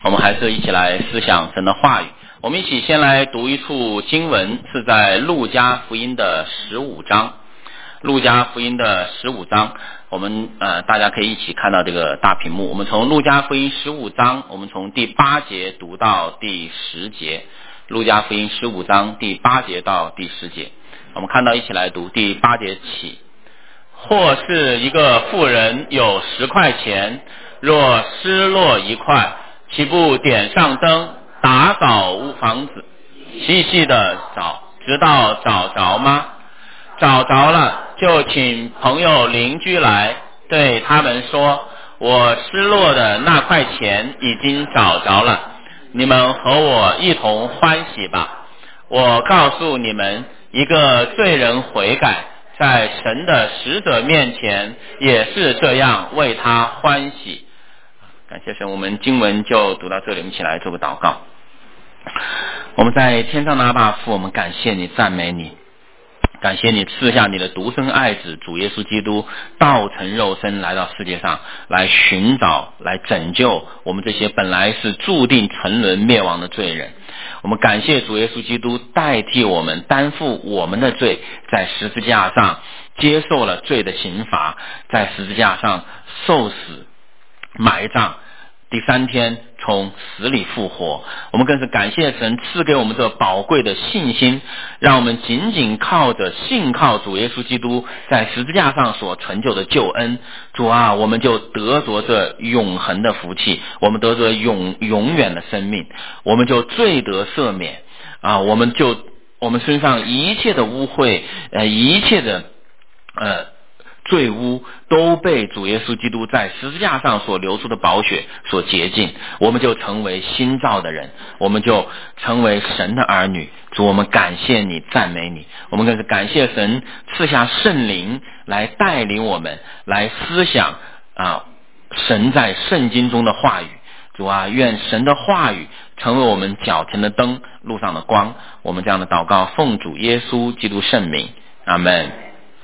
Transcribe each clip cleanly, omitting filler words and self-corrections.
我们还是一起来思想神的话语。我们一起先来读一处经文，是在路加福音的15章。路加福音的15章，我们大家可以一起看到这个大屏幕。我们从路加福音15章，我们从第8节读到第10节。路加福音15章第8节到第10节，我们看到一起来读第8节起。或是一个妇人有10块钱，若失落1块，岂不点上灯，打扫屋房子，细细的找，直到找着吗？找着了，就请朋友邻居来，对他们说，我失落的那块钱已经找着了，你们和我一同欢喜吧。我告诉你们，一个罪人悔改，在神的使者面前也是这样为他欢喜。感谢神，我们经文就读到这里，我们一起来做个祷告。我们在天上的阿爸父，我们感谢你，赞美你，感谢你赐下你的独生爱子主耶稣基督道成肉身来到世界上，来寻找，来拯救我们这些本来是注定沉沦灭亡的罪人。我们感谢主耶稣基督代替我们担负我们的罪，在十字架上接受了罪的刑罚，在十字架上受死埋葬，第3天从死里复活。我们更是感谢神赐给我们这宝贵的信心，让我们仅仅靠着信靠主耶稣基督在十字架上所成就的救恩。主啊，我们就得着这永恒的福气，我们得着永远的生命，我们就罪得赦免啊！我们身上一切的污秽，一切的罪污都被主耶稣基督在十字架上所流出的宝血所洁净，我们就成为新造的人，我们就成为神的儿女。主，我们感谢你，赞美你。我们更是感谢神赐下圣灵来带领我们，来思想神在圣经中的话语。主啊，愿神的话语成为我们脚前的灯，路上的光。我们这样的祷告，奉主耶稣基督圣名，阿们。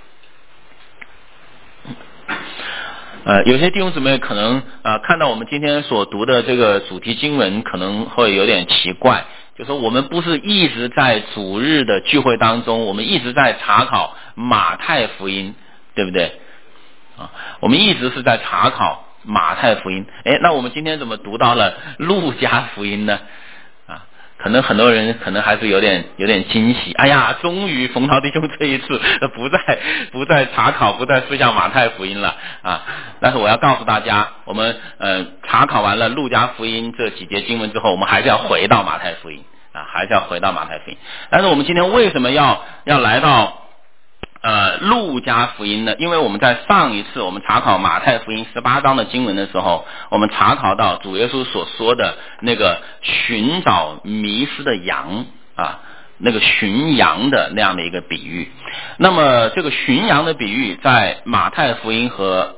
有些弟兄姊妹可能看到我们今天所读的这个主题经文可能会有点奇怪，就说我们不是一直在主日的聚会当中，我们一直在查考马太福音，对不对？我们一直是在查考马太福音，那我们今天怎么读到了路加福音呢？可能很多人可能还是有点惊喜，哎呀，终于冯涛弟兄这一次不再查考，不再思想马太福音了啊！但是我要告诉大家，我们查考完了路加福音这几节经文之后，我们还是要回到马太福音还是要回到马太福音。但是我们今天为什么要来到路加福音呢？因为我们在上一次我们查考马太福音18章的经文的时候，我们查考到主耶稣所说的那个寻找迷失的羊那个寻羊的那样的一个比喻。那么这个寻羊的比喻在马太福音的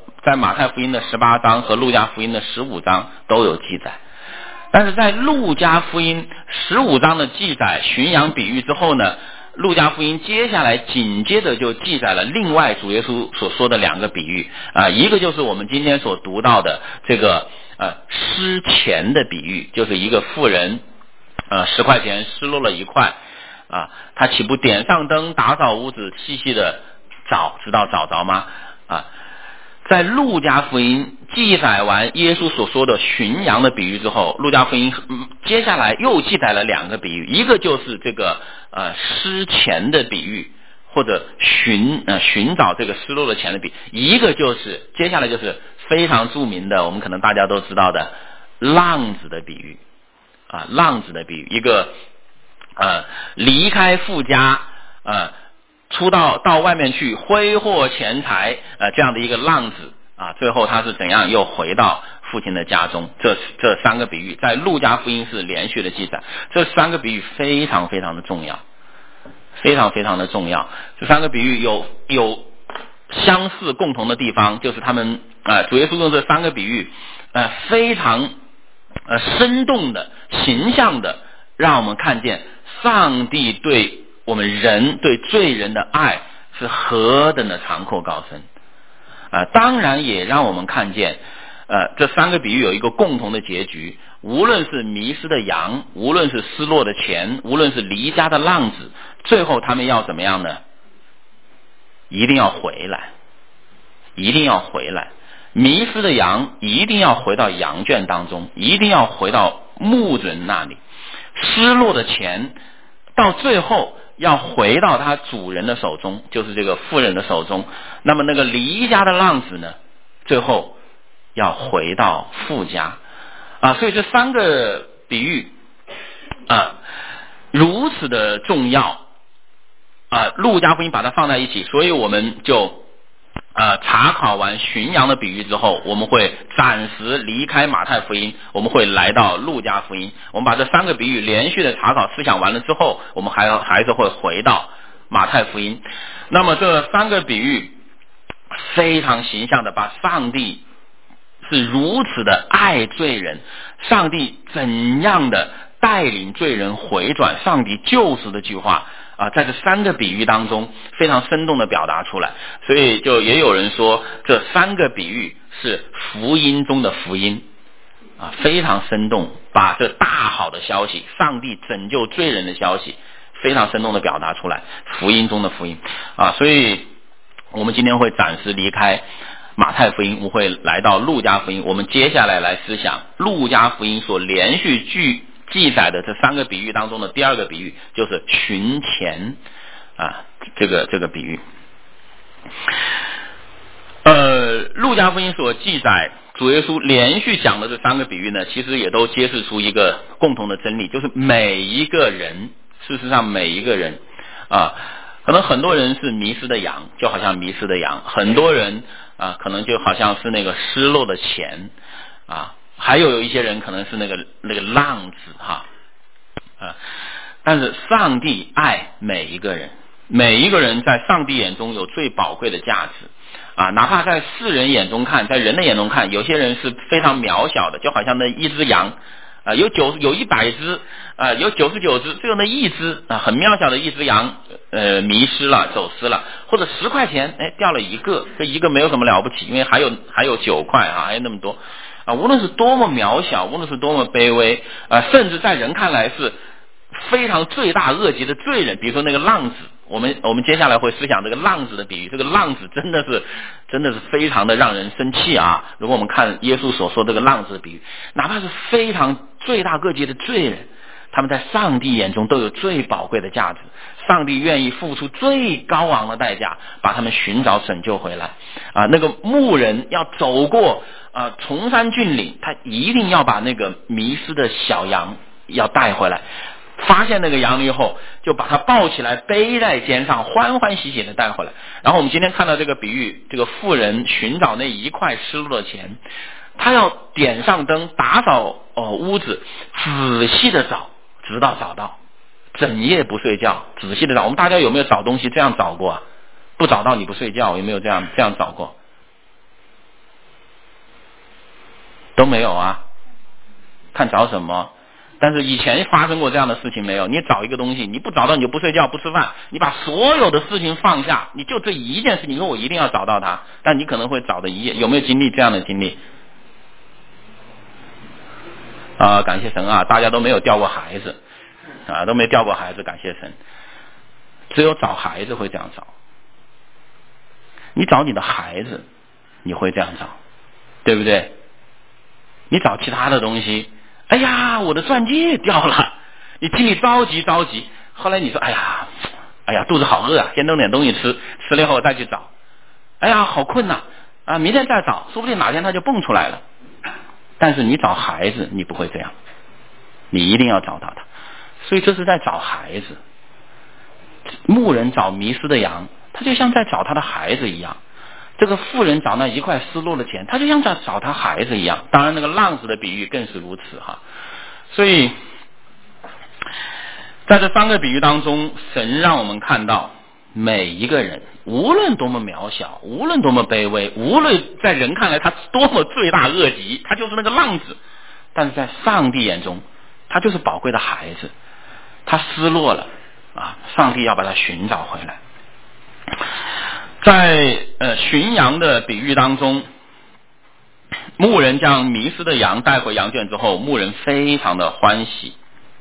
18章和路加福音的15章都有记载。但是在路加福音15章的记载寻羊比喻之后呢，路加福音接下来紧接着就记载了另外主耶稣所说的2个比喻一个就是我们今天所读到的这个失钱的比喻，就是一个妇人10块钱失落了1块他岂不点上灯，打扫屋子，细细的找，直到找着吗？在路加福音记载完耶稣所说的寻羊的比喻之后，路加福音接下来又记载了2个比喻，一个就是这个失钱的比喻，或者寻找这个失落的钱的比喻，一个就是接下来就是非常著名的，我们可能大家都知道的浪子的比喻浪子的比喻，一个离开父家出到外面去挥霍钱财这样的一个浪子最后他是怎样又回到父亲的家中。这3个比喻在路加福音是连续的记载，这3个比喻非常非常的重要，非常非常的重要。这3个比喻有相似共同的地方，就是他们主耶稣用这3个比喻非常生动的形象的让我们看见上帝对我们人对罪人的爱是何等的长阔高深当然也让我们看见这3个比喻有一个共同的结局， 无论是迷失的羊，无论是失落的钱，无论是离家的浪子，最后他们要怎么样呢？一定要回来，一定要回来。迷失的羊一定要回到羊圈当中，一定要回到牧人那里。失落的钱到最后要回到他主人的手中，就是这个妇人的手中。那么那个离家的浪子呢，最后要回到父家啊。所以这三个比喻啊如此的重要啊，路加福音把它放在一起，所以我们就查考完巡羊的比喻之后，我们会暂时离开马太福音，我们会来到路加福音。我们把这三个比喻连续的查考思想完了之后，我们还是会回到马太福音。那么这三个比喻非常形象的把上帝是如此的爱罪人，上帝怎样的带领罪人回转，上帝救赎的句话啊，在这三个比喻当中非常生动的表达出来。所以就也有人说这三个比喻是福音中的福音啊，非常生动，把这大好的消息，上帝拯救罪人的消息非常生动的表达出来，福音中的福音啊。所以我们今天会暂时离开马太福音，我们会来到路加福音。我们接下来思想路加福音所连续记载的这三个比喻当中的第二个比喻，就是寻钱啊，这个比喻。路加福音所记载主耶稣连续讲的这三个比喻呢，其实也都揭示出一个共同的真理，就是每一个人，事实上每一个人啊，可能很多人是迷失的羊，就好像迷失的羊；很多人啊，可能就好像是那个失落的钱啊，还有一些人可能是那个浪子哈啊。但是上帝爱每一个人，每一个人在上帝眼中有最宝贵的价值啊，哪怕在世人眼中看，在人的眼中看，有些人是非常渺小的，就好像那一只羊啊，有100只啊，有99只，只有那一只啊，很渺小的一只羊迷失了，走失了，或者10块钱掉了一个，这一个没有什么了不起，因为还有9块啊，还有那么多啊，无论是多么渺小，无论是多么卑微啊，甚至在人看来是非常罪大恶极的罪人，比如说那个浪子，我们接下来会思想这个浪子的比喻。这个浪子真的是非常的让人生气啊！如果我们看耶稣所说这个浪子的比喻，哪怕是非常罪大恶极的罪人，他们在上帝眼中都有最宝贵的价值，上帝愿意付出最高昂的代价把他们寻找拯救回来啊！那个牧人要走过崇山峻岭，他一定要把那个迷失的小羊要带回来，发现那个羊了以后，就把它抱起来，背在肩上，欢欢喜喜的带回来。然后我们今天看到这个比喻，这个妇人寻找那一块失落的钱，他要点上灯，打扫屋子，仔细的找，直到找到，整夜不睡觉，仔细的找。我们大家有没有找东西这样找过啊？不找到你不睡觉，有没有这样找过？都没有啊，看找什么。但是以前发生过这样的事情没有？你找一个东西，你不找到你就不睡觉不吃饭，你把所有的事情放下，你就这一件事情，你说我一定要找到它，但你可能会找的一夜。有没有经历这样的经历啊？感谢神啊，大家都没有掉过孩子啊，都没掉过孩子，感谢神。只有找孩子会这样找，你找你的孩子你会这样找，对不对？你找其他的东西，哎呀，我的钻戒掉了，你心里着急，后来你说，哎呀，肚子好饿啊，先弄点东西吃了以后再去找，哎呀，好困呐啊，明天再找，说不定哪天他就蹦出来了。但是你找孩子，你不会这样，你一定要找到他，所以这是在找孩子。牧人找迷失的羊，他就像在找他的孩子一样。这个妇人找那一块失落的钱，他就像在找他孩子一样。当然那个浪子的比喻更是如此哈。所以在这三个比喻当中，神让我们看到每一个人无论多么渺小，无论多么卑微，无论在人看来他多么罪大恶极，他就是那个浪子，但是在上帝眼中他就是宝贵的孩子。他失落了啊，上帝要把他寻找回来。在巡羊的比喻当中牧人将迷失的羊带回羊圈之后，牧人非常的欢喜。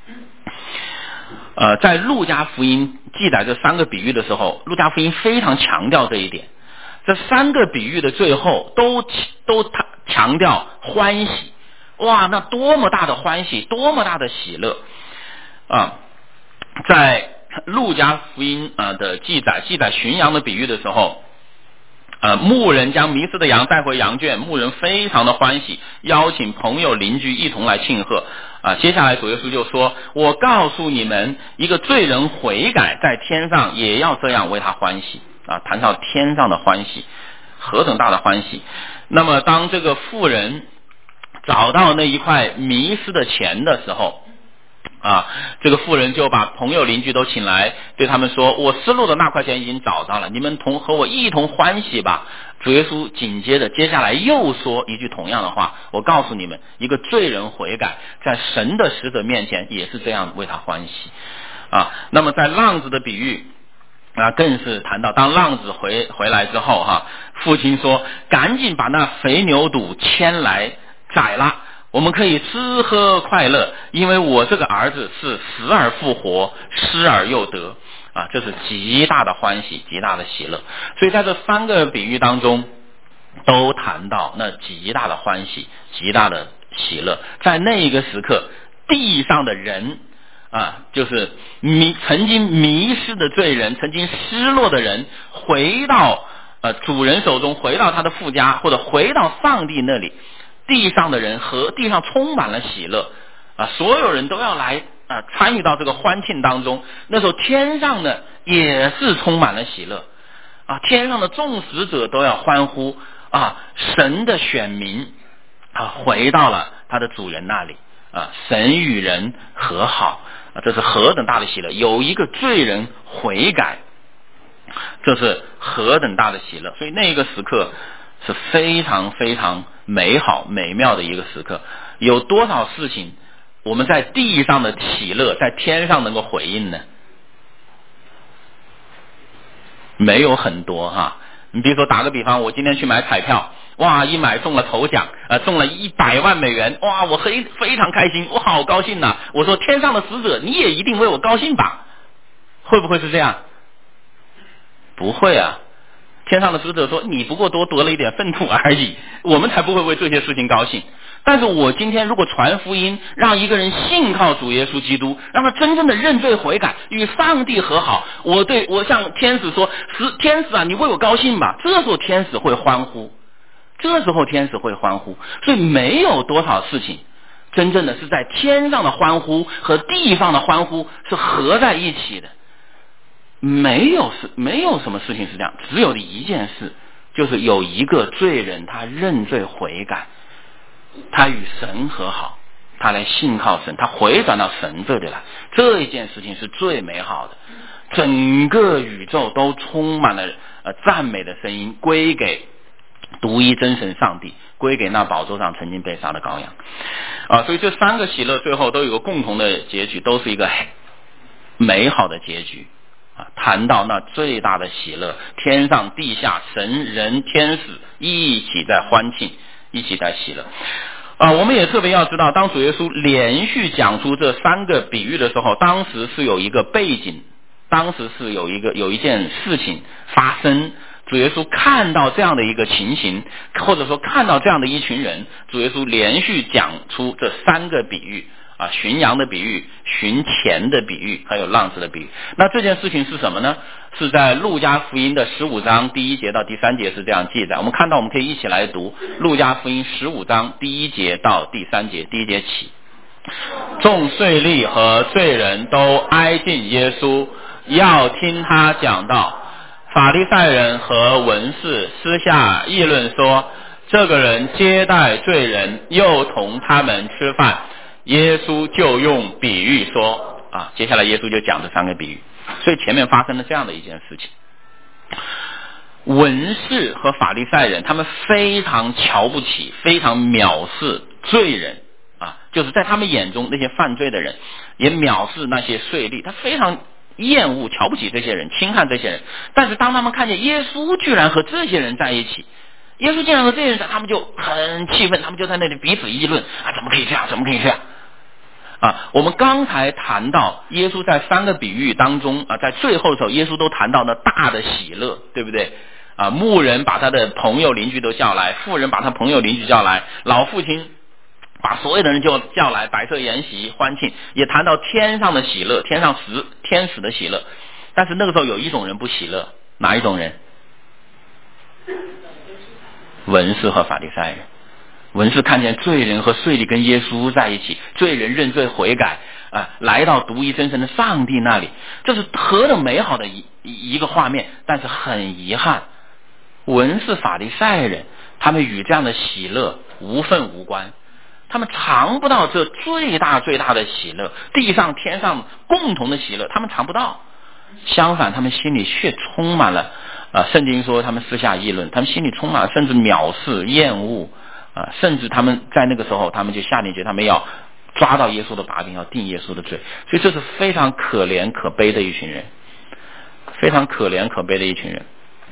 在路加福音记载这3个比喻的时候，路加福音非常强调这一点。这3个比喻的最后都强调欢喜。哇，那多么大的欢喜，多么大的喜乐啊！在路加福音的记载巡羊的比喻的时候，牧人将迷失的羊带回羊圈，牧人非常的欢喜，邀请朋友邻居一同来庆贺。接下来主耶稣就说：我告诉你们，一个罪人悔改，在天上也要这样为他欢喜。谈到天上的欢喜，何等大的欢喜！那么当这个妇人找到那一块迷失的钱的时候，这个妇人就把朋友邻居都请来，对他们说：我失落的那块钱已经找到了，你们和我一同欢喜吧。主耶稣紧接下来又说一句同样的话：我告诉你们，一个罪人悔改，在神的使者面前也是这样为他欢喜。那么在浪子的比喻更是谈到，当浪子回来之后父亲说：赶紧把那肥牛犊牵来宰了，我们可以吃喝快乐，因为我这个儿子是死而复活，失而又得。这是极大的欢喜，极大的喜乐。所以在这3个比喻当中都谈到那极大的欢喜，极大的喜乐。在那一个时刻，地上的人就是曾经迷失的罪人，曾经失落的人，回到主人手中，回到他的父家，或者回到上帝那里，地上的人和地上充满了喜乐所有人都要来参与到这个欢庆当中。那时候天上呢也是充满了喜乐天上的众使者都要欢呼神的选民回到了他的主人那里神与人和好这是何等大的喜乐！有一个罪人悔改，这是何等大的喜乐！所以那个时刻是非常非常美好美妙的一个时刻。有多少事情我们在地上的喜乐在天上能够回应呢？没有很多你比如说打个比方，我今天去买彩票，哇，一买中了头奖中了100万美元，哇，我非常开心，我好高兴我说天上的使者你也一定为我高兴吧？会不会是这样？不会天上的使者说你不过多得了一点粪土而已，我们才不会为这些事情高兴。但是我今天如果传福音，让一个人信靠主耶稣基督，让他真正的认罪悔改，与上帝和好，我向天使说，天使你为我高兴吧，这时候天使会欢呼，所以没有多少事情真正的是在天上的欢呼和地上的欢呼是合在一起的。没有什么事情是这样，只有一件事，就是有一个罪人他认罪悔改，他与神和好，他来信靠神，他回转到神这里来，这一件事情是最美好的。整个宇宙都充满了赞美的声音，归给独一真神上帝，归给那宝座上曾经被杀的羔羊所以这3个喜乐最后都有个共同的结局，都是一个美好的结局谈到那最大的喜乐，天上地下神人天使一起在欢庆，一起在喜乐我们也特别要知道，当主耶稣连续讲出这3个比喻的时候，当时是有一个背景，当时是有一件事情发生。主耶稣看到这样的一个情形，或者说看到这样的一群人，主耶稣连续讲出这3个比喻巡羊的比喻，巡钱的比喻，还有浪子的比喻。那这件事情是什么呢？是在路加福音的15章第1节到第3节是这样记载。我们看到，我们可以一起来读路加福音15章第1节到第3节。第1节起，众税吏和罪人都挨近耶稣，要听他讲道。法利赛人和文士私下议论说，这个人接待罪人，又同他们吃饭。耶稣就用比喻说接下来耶稣就讲这3个比喻。所以前面发生了这样的一件事情，文士和法利赛人他们非常瞧不起，非常藐视罪人就是在他们眼中那些犯罪的人，也藐视那些税吏，他非常厌恶瞧不起这些人，轻看这些人。但是当他们看见耶稣居然和这些人在一起， 耶稣竟然和这些人，他们就很气愤，他们就在那里彼此议论啊，怎么可以这样，怎么可以这样啊？我们刚才谈到耶稣在3个比喻当中啊，在最后的时候，耶稣都谈到那大的喜乐，对不对啊？牧人把他的朋友邻居都叫来，妇人把他朋友邻居叫来，老父亲把所有的人就叫来，摆设筵席欢庆，也谈到天上的喜乐，天使的喜乐。但是那个时候有一种人不喜乐，哪一种人？文士和法利赛人。文士看见罪人和税吏跟耶稣在一起，罪人认罪悔改啊，来到独一真神的上帝那里，这是何等美好的一个画面。但是很遗憾，文士法利赛人他们与这样的喜乐无分无关，他们尝不到这最大的喜乐，地上天上共同的喜乐，他们尝不到。相反，他们心里却充满了圣经说他们私下议论，他们心里充满了甚至藐视厌恶甚至他们在那个时候他们就下定决心，他们要抓到耶稣的把柄，要定耶稣的罪。所以这是非常可怜可悲的一群人，非常可怜可悲的一群人。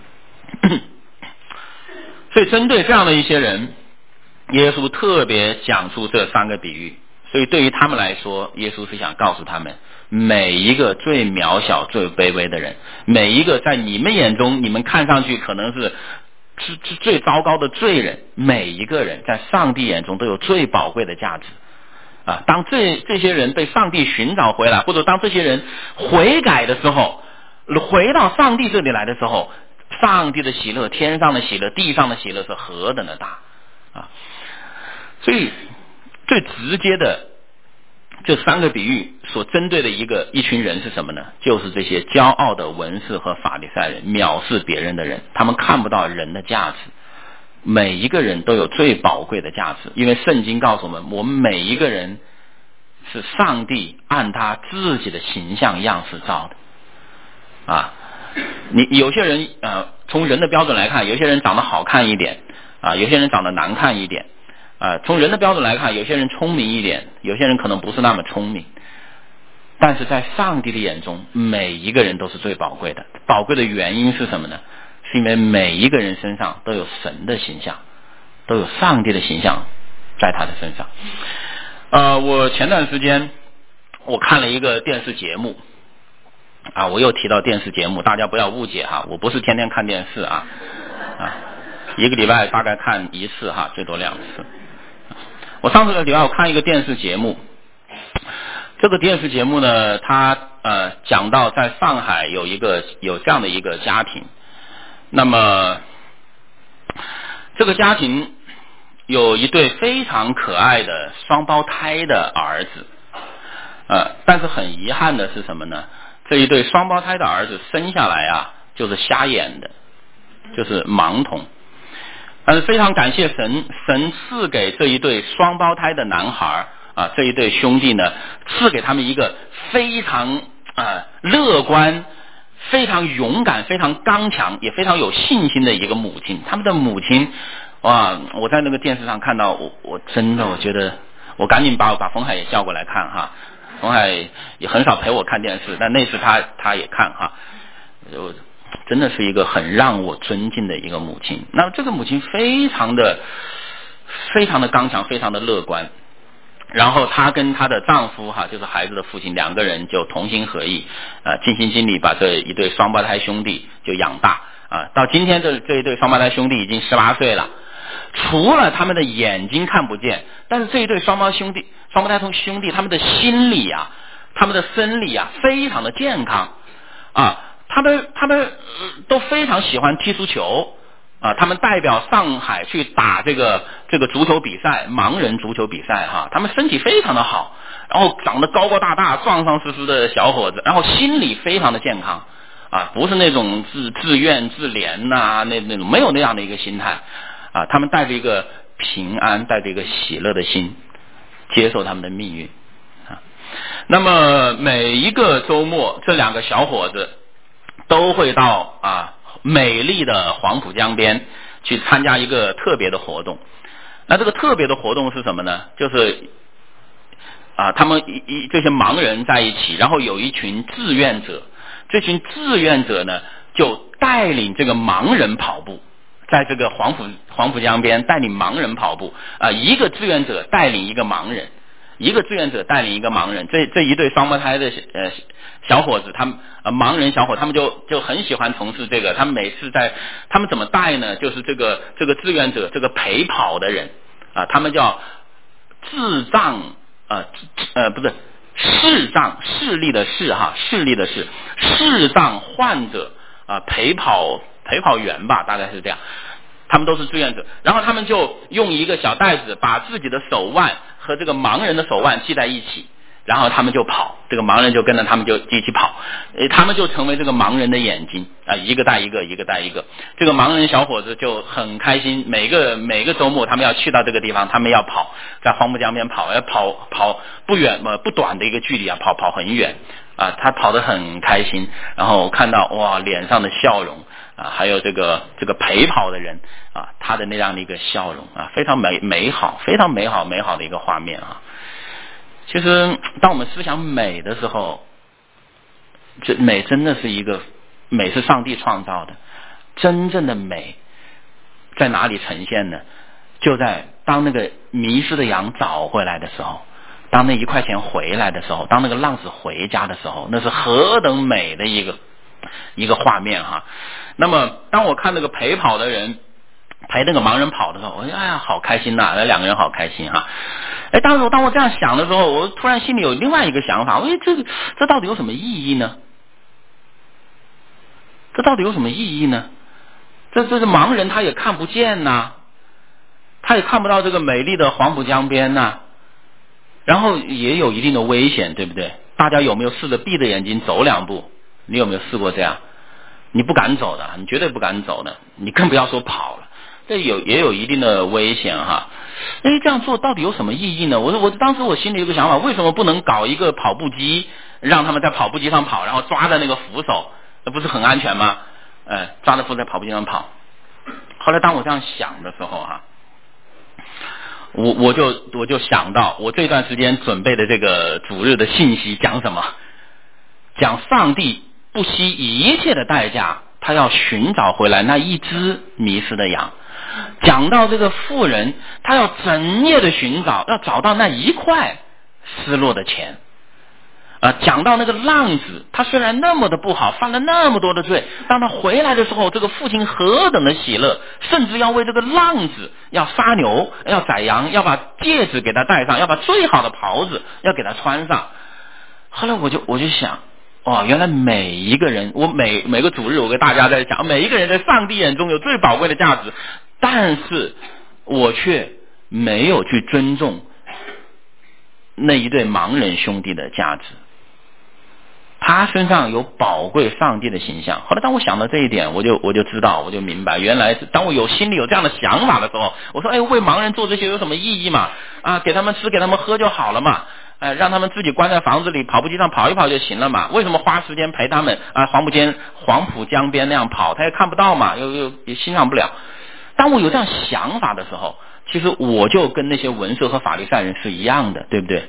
所以针对这样的一些人，耶稣特别讲出这3个比喻。所以对于他们来说，耶稣是想告诉他们，每一个最渺小最卑微的人，每一个在你们眼中你们看上去可能是最糟糕的罪人，每一个人在上帝眼中都有最宝贵的价值啊！当这些人被上帝寻找回来，或者当这些人悔改的时候，回到上帝这里来的时候，上帝的喜乐，天上的喜乐，地上的喜乐是何等的大啊！所以最直接的这3个比喻所针对的一群人是什么呢？就是这些骄傲的文士和法利赛人，藐视别人的人，他们看不到人的价值。每一个人都有最宝贵的价值，因为圣经告诉我们每一个人是上帝按他自己的形象样式造的啊。你有些人从人的标准来看，有些人长得好看一点啊，有些人长得难看一点从人的标准来看，有些人聪明一点，有些人可能不是那么聪明。但是在上帝的眼中，每一个人都是最宝贵的。宝贵的原因是什么呢？是因为每一个人身上都有神的形象，都有上帝的形象在他的身上。我前段时间我看了一个电视节目我又提到电视节目，大家不要误解我不是天天看电视一个礼拜大概看1次最多2次。我上次的礼拜我看一个电视节目，这个电视节目呢，它讲到在上海有这样的一个家庭，那么这个家庭有一对非常可爱的双胞胎的儿子，但是很遗憾的是什么呢？这一对双胞胎的儿子生下来就是瞎眼的，就是盲童。但是非常感谢神赐给这一对双胞胎的男孩这一对兄弟呢，赐给他们一个非常乐观、非常勇敢、非常刚强，也非常有信心的一个母亲。他们的母亲我在那个电视上看到，我真的我觉得我赶紧把冯海也叫过来看冯海也很少陪我看电视，但那次他也看真的是一个很让我尊敬的一个母亲。那这个母亲非常的刚强，非常的乐观。然后她跟她的丈夫就是孩子的父亲2个人就同心合意尽心尽力把这一对双胞胎兄弟就养大到今天这一对双胞胎兄弟已经18岁了。除了他们的眼睛看不见，但是这一对双胞胎兄弟他们的心理他们的生理非常的健康他们都非常喜欢踢足球他们代表上海去打这个足球比赛，盲人足球比赛他们身体非常的好，然后长得高高大大、壮壮实实的小伙子，然后心理非常的健康不是那种自怨自怜那种，没有那样的一个心态他们带着一个平安，带着一个喜乐的心接受他们的命运那么每一个周末，这2个小伙子都会到美丽的黄浦江边去参加一个特别的活动。那这个特别的活动是什么呢？就是他们这些盲人在一起，然后有一群志愿者，这群志愿者呢就带领这个盲人跑步， 在这个黄浦江边带领盲人跑步一个志愿者带领一个盲人，这一对双胞胎的小伙子，他们盲人小伙，他们就很喜欢从事这个。他们每次他们怎么带呢？就是这个志愿者，这个陪跑的人他们叫智障不是视障，视力的视视障患者陪跑员吧，大概是这样。他们都是志愿者，然后他们就用一个小袋子把自己的手腕和这个盲人的手腕系在一起，然后他们就跑，这个盲人就跟着他们就一起跑，他们就成为这个盲人的眼睛一个带一个，一个带一个。这个盲人小伙子就很开心，每个周末他们要去到这个地方，他们要跑，在黄浦江边跑，要跑不远不短的一个距离跑很远他跑得很开心，然后看到哇脸上的笑容还有这个陪跑的人他的那样的一个笑容非常美好，非常美好的一个画面其实当我们思想美的时候，这美真的是美是上帝创造的。真正的美在哪里呈现呢？就在当那个迷失的羊找回来的时候，当那1块钱回来的时候，当那个浪子回家的时候，那是何等美的一个画面那么当我看那个陪跑的人陪那个盲人跑的时候，我哎呀好开心那两个人好开心当我这样想的时候，我突然心里有另外一个想法，这到底有什么意义呢？这盲人他也看不见他也看不到这个美丽的黄浦江边然后也有一定的危险，对不对？大家有没有试着闭着眼睛走2步？你有没有试过这样？你不敢走的，你绝对不敢走的，你更不要说跑了，这也有一定的危险这样做到底有什么意义呢？我当时我心里有个想法，为什么不能搞一个跑步机，让他们在跑步机上跑，然后抓着那个扶手，那不是很安全吗？抓着扶手在跑步机上跑。后来当我这样想的时候我就想到我这段时间准备的这个主日的信息讲什么？讲上帝不惜一切的代价，他要寻找回来那一只迷失的羊。讲到这个妇人，他要整夜的寻找，要找到那1块失落的钱。讲到那个浪子，他虽然那么的不好，犯了那么多的罪，当他回来的时候，这个父亲何等的喜乐，甚至要为这个浪子要杀牛，要宰羊，要把戒指给他戴上，要把最好的袍子要给他穿上。后来我就想原来每一个人，我每个主日我跟大家在讲，每一个人在上帝眼中有最宝贵的价值，但是我却没有去尊重那一对盲人兄弟的价值。他身上有宝贵上帝的形象。后来当我想到这一点，我就知道，我就明白，原来当我心里有这样的想法的时候，我说为盲人做这些有什么意义嘛？给他们吃给他们喝就好了嘛，让他们自己关在房子里跑步机上跑一跑就行了嘛，为什么花时间陪他们黄浦江边那样跑，他也看不到嘛，又欣赏不了。当我有这样想法的时候，其实我就跟那些文士和法利赛人是一样的，对不对？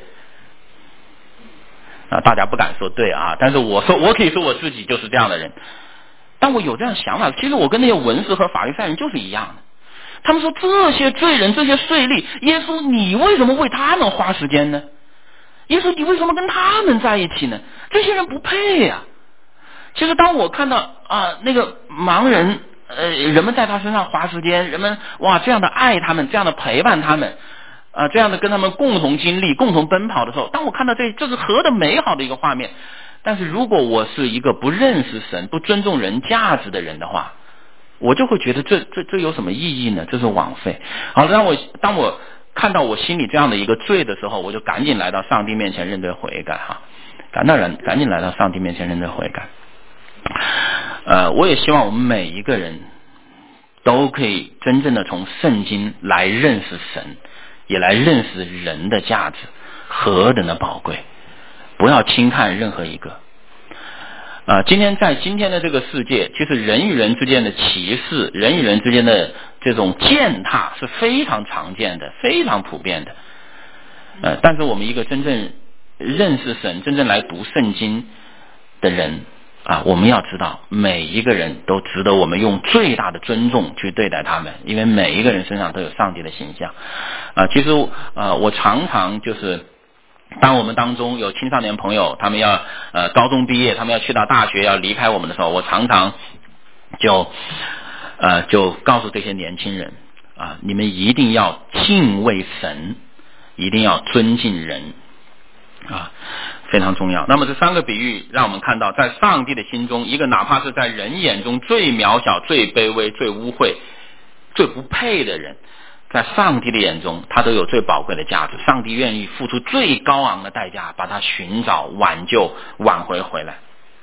大家不敢说对但是我可以说我自己就是这样的人。当我有这样想法，其实我跟那些文士和法利赛人就是一样的。他们说这些罪人，这些税吏，耶稣你为什么为他们花时间呢？耶稣你为什么跟他们在一起呢？这些人不配呀。其实当我看到那个盲人人们在他身上花时间，人们这样的爱他们，这样的陪伴他们这样的跟他们共同经历共同奔跑的时候，当我看到这是何等美好的一个画面。但是如果我是一个不认识神不尊重人价值的人的话，我就会觉得这有什么意义呢？这是枉费。好了，当我看到我心里这样的一个罪的时候，我就赶紧来到上帝面前认罪悔改赶紧来到上帝面前认罪悔改。我也希望我们每一个人都可以真正的从圣经来认识神，也来认识人的价值何等的宝贵，不要轻看任何一个。今天的这个世界，其实人与人之间的歧视，人与人之间的这种践踏是非常常见的，非常普遍的。但是我们一个真正认识神，真正来读圣经的人我们要知道每一个人都值得我们用最大的尊重去对待他们，因为每一个人身上都有上帝的形象。其实我常常就是当我们当中有青少年朋友，他们要高中毕业，他们要去到大学，要离开我们的时候，我常常就告诉这些年轻人你们一定要敬畏神，一定要尊敬人非常重要。那么这3个比喻让我们看到，在上帝的心中，一个哪怕是在人眼中最渺小、最卑微、最污秽、最不配的人，在上帝的眼中他都有最宝贵的价值。上帝愿意付出最高昂的代价把他寻找、挽救、挽回回来。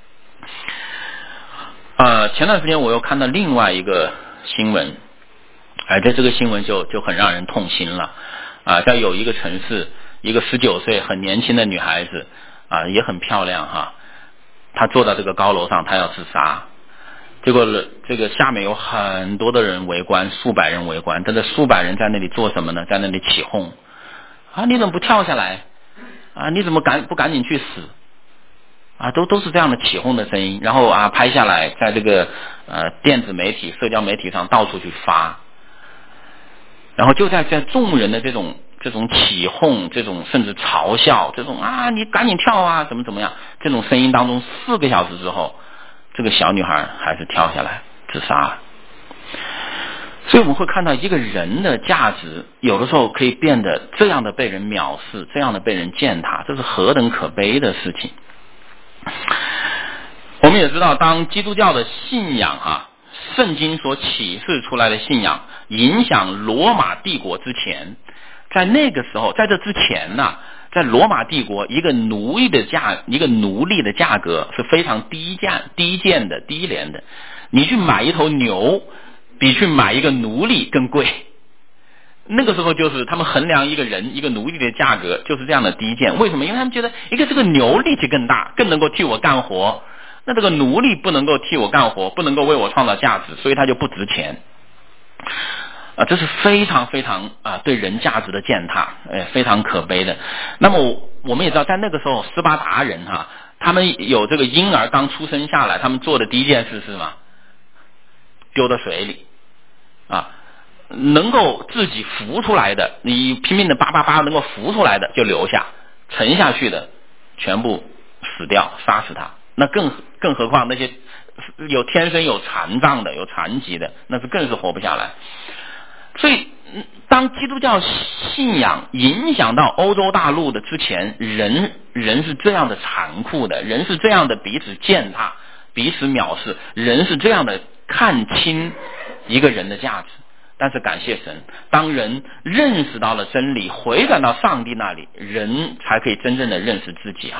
前段时间我又看到另外一个新闻，这个新闻就很让人痛心了。在有一个城市，一个19岁很年轻的女孩子也很漂亮她坐在这个高楼上，她要自杀。结果这个下面有很多的人围观，数百人围观，但这数百人在那里做什么呢？在那里起哄你怎么不跳下来你怎么不赶紧去死都是这样的起哄的声音，然后拍下来，在这个电子媒体、社交媒体上到处去发，然后就在众人的这种起哄、这种甚至嘲笑、这种你赶紧跳怎么样这种声音当中，4个小时之后，这个小女孩还是跳下来自杀了。所以我们会看到一个人的价值有的时候可以变得这样的被人藐视，这样的被人践踏，这是何等可悲的事情。我们也知道，当基督教的信仰圣经所启示出来的信仰影响罗马帝国之前，在那个时候，在这之前在罗马帝国，一个奴隶的价格是非常低贱的、低廉的。你去买一头牛比去买一个奴隶更贵。那个时候就是他们衡量一个人、一个奴隶的价格就是这样的低贱。为什么？因为他们觉得这个牛力气更大，更能够替我干活，那这个奴隶不能够替我干活，不能够为我创造价值，所以他就不值钱这是非常非常对人价值的践踏，非常可悲的。那么我们也知道，在那个时候斯巴达人他们有这个婴儿刚出生下来，他们做的第一件事是什么？丢到水里能够自己浮出来的，你拼命的叭能够浮出来的就留下，沉下去的全部死掉，杀死他。那更何况那些天生有残障的、有残疾的，那是更是活不下来。所以当基督教信仰影响到欧洲大陆的之前，人是这样的残酷的，人是这样的彼此践踏、彼此藐视，人是这样的看清一个人的价值。但是感谢神，当人认识到了真理，回转到上帝那里，人才可以真正的认识自己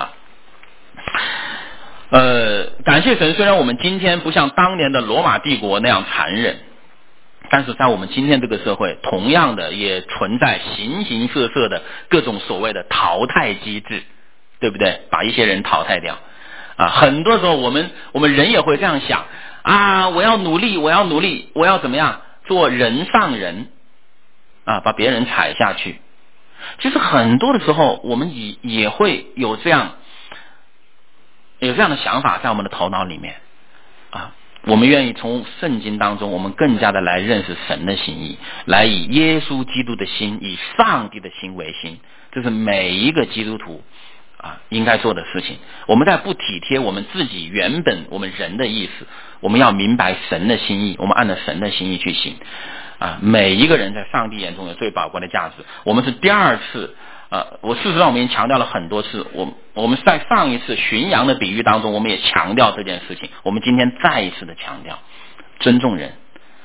感谢神，虽然我们今天不像当年的罗马帝国那样残忍，但是在我们今天这个社会，同样的也存在形形色色的各种所谓的淘汰机制，对不对？把一些人淘汰掉很多时候我们人也会这样想我要努力，我要怎么样做人上人把别人踩下去。其实很多的时候我们也会有这样的想法在我们的头脑里面我们愿意从圣经当中，我们更加的来认识神的心意，来以耶稣基督的心，以上帝的心为心，这是每一个基督徒应该做的事情。我们在不体贴我们自己原本我们人的意思，我们要明白神的心意，我们按照神的心意去行每一个人在上帝眼中有最宝贵的价值。我们是第二次事实上我们已经强调了很多次，我们在上一次巡羊的比喻当中，我们也强调这件事情，我们今天再一次的强调，尊重人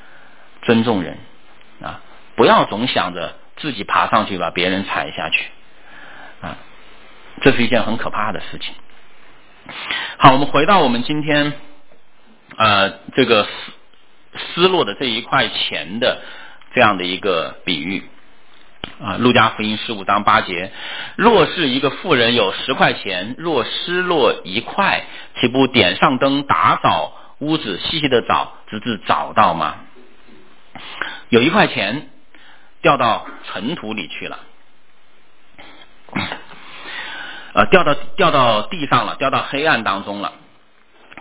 不要总想着自己爬上去把别人踩下去这是一件很可怕的事情。好，我们回到我们今天这个失落的这一块钱的这样的一个比喻路加福音15章8节，若是一个妇人有10块钱，若失落1块，岂不点上灯，打扫屋子，细细的找，直至找到吗？有1块钱掉到尘土里去了掉到地上了，掉到黑暗当中了，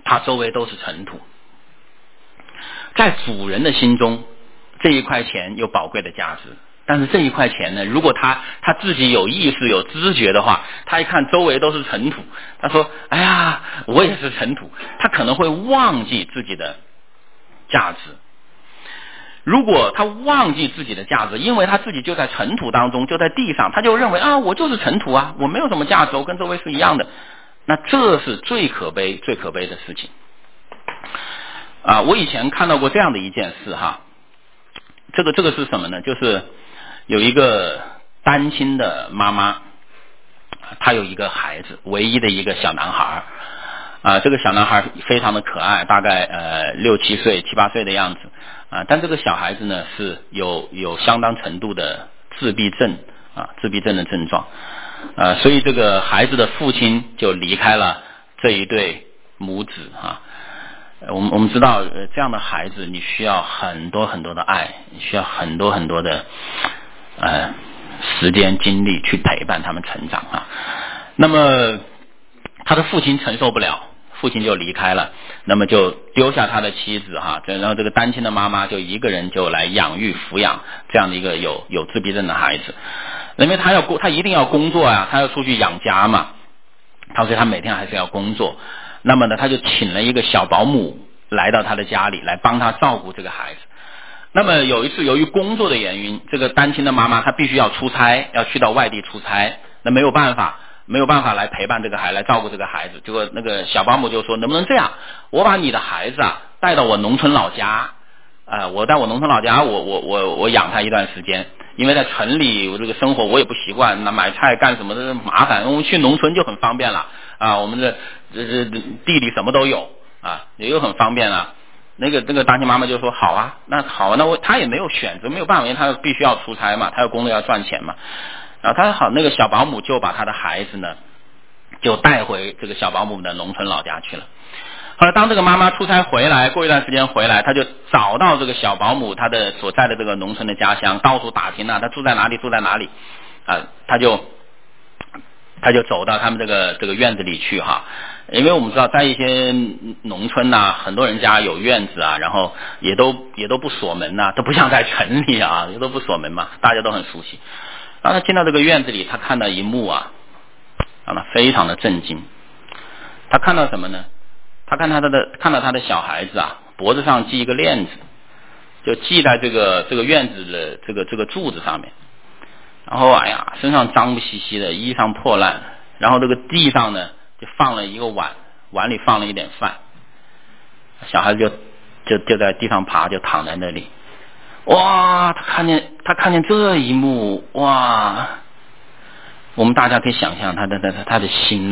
他周围都是尘土。在主人的心中，这一块钱有宝贵的价值，但是这一块钱呢，如果他自己有意识有知觉的话，他一看周围都是尘土，他说哎呀我也是尘土，他可能会忘记自己的价值。如果他忘记自己的价值，因为他自己就在尘土当中，就在地上，他就认为我就是尘土啊，我没有什么价值，我跟周围是一样的，那这是最可悲的事情我以前看到过这样的一件事哈，这个是什么呢？就是有一个单亲的妈妈，她有一个孩子，唯一的一个小男孩这个小男孩非常的可爱，大概6、7岁、7、8岁的样子但这个小孩子呢是有相当程度的自闭症的症状所以这个孩子的父亲就离开了这一对母子我们知道这样的孩子你需要很多很多的爱，你需要很多很多的时间精力去陪伴他们成长那么他的父亲承受不了，父亲就离开了，那么就丢下他的妻子然后这个单亲的妈妈就一个人就来养育抚养这样的一个有自闭症的孩子。因为他一定要工作他要出去养家嘛，所以他每天还是要工作。那么呢他就请了一个小保姆来到他的家里来帮他照顾这个孩子。那么有一次由于工作的原因，这个单亲的妈妈她必须要出差，要去到外地出差，那没有办法来陪伴这个孩子，来照顾这个孩子。结果那个小保姆就说能不能这样，我把你的孩子带到我农村老家我在我农村老家我养他一段时间，因为在城里我这个生活我也不习惯，那买菜干什么的麻烦，我们去农村就很方便了我们这地里什么都有也很方便了。那个单亲妈妈就说好那他也没有选择，没有办法，因为他必须要出差嘛，他有工作要赚钱嘛。然后那个小保姆就把他的孩子呢就带回这个小保姆的农村老家去了。后来当这个妈妈出差回来，过一段时间回来，他就找到这个小保姆他的所在的这个农村的家乡，到处打听他住在哪里他就走到他们这个院子里去因为我们知道在一些农村很多人家有院子然后也都不锁门都不像在城里也都不锁门嘛，大家都很熟悉。然后他进到这个院子里，他看到一幕让他非常的震惊。他看到什么呢？他看到他的小孩子脖子上系一个链子，就系在这个院子的这个柱子上面。然后身上脏不兮兮的，衣裳破烂，然后这个地上呢就放了一个碗里放了一点饭，小孩子就在地上爬，就躺在那里。哇，他看见这一幕，哇，我们大家可以想象他的心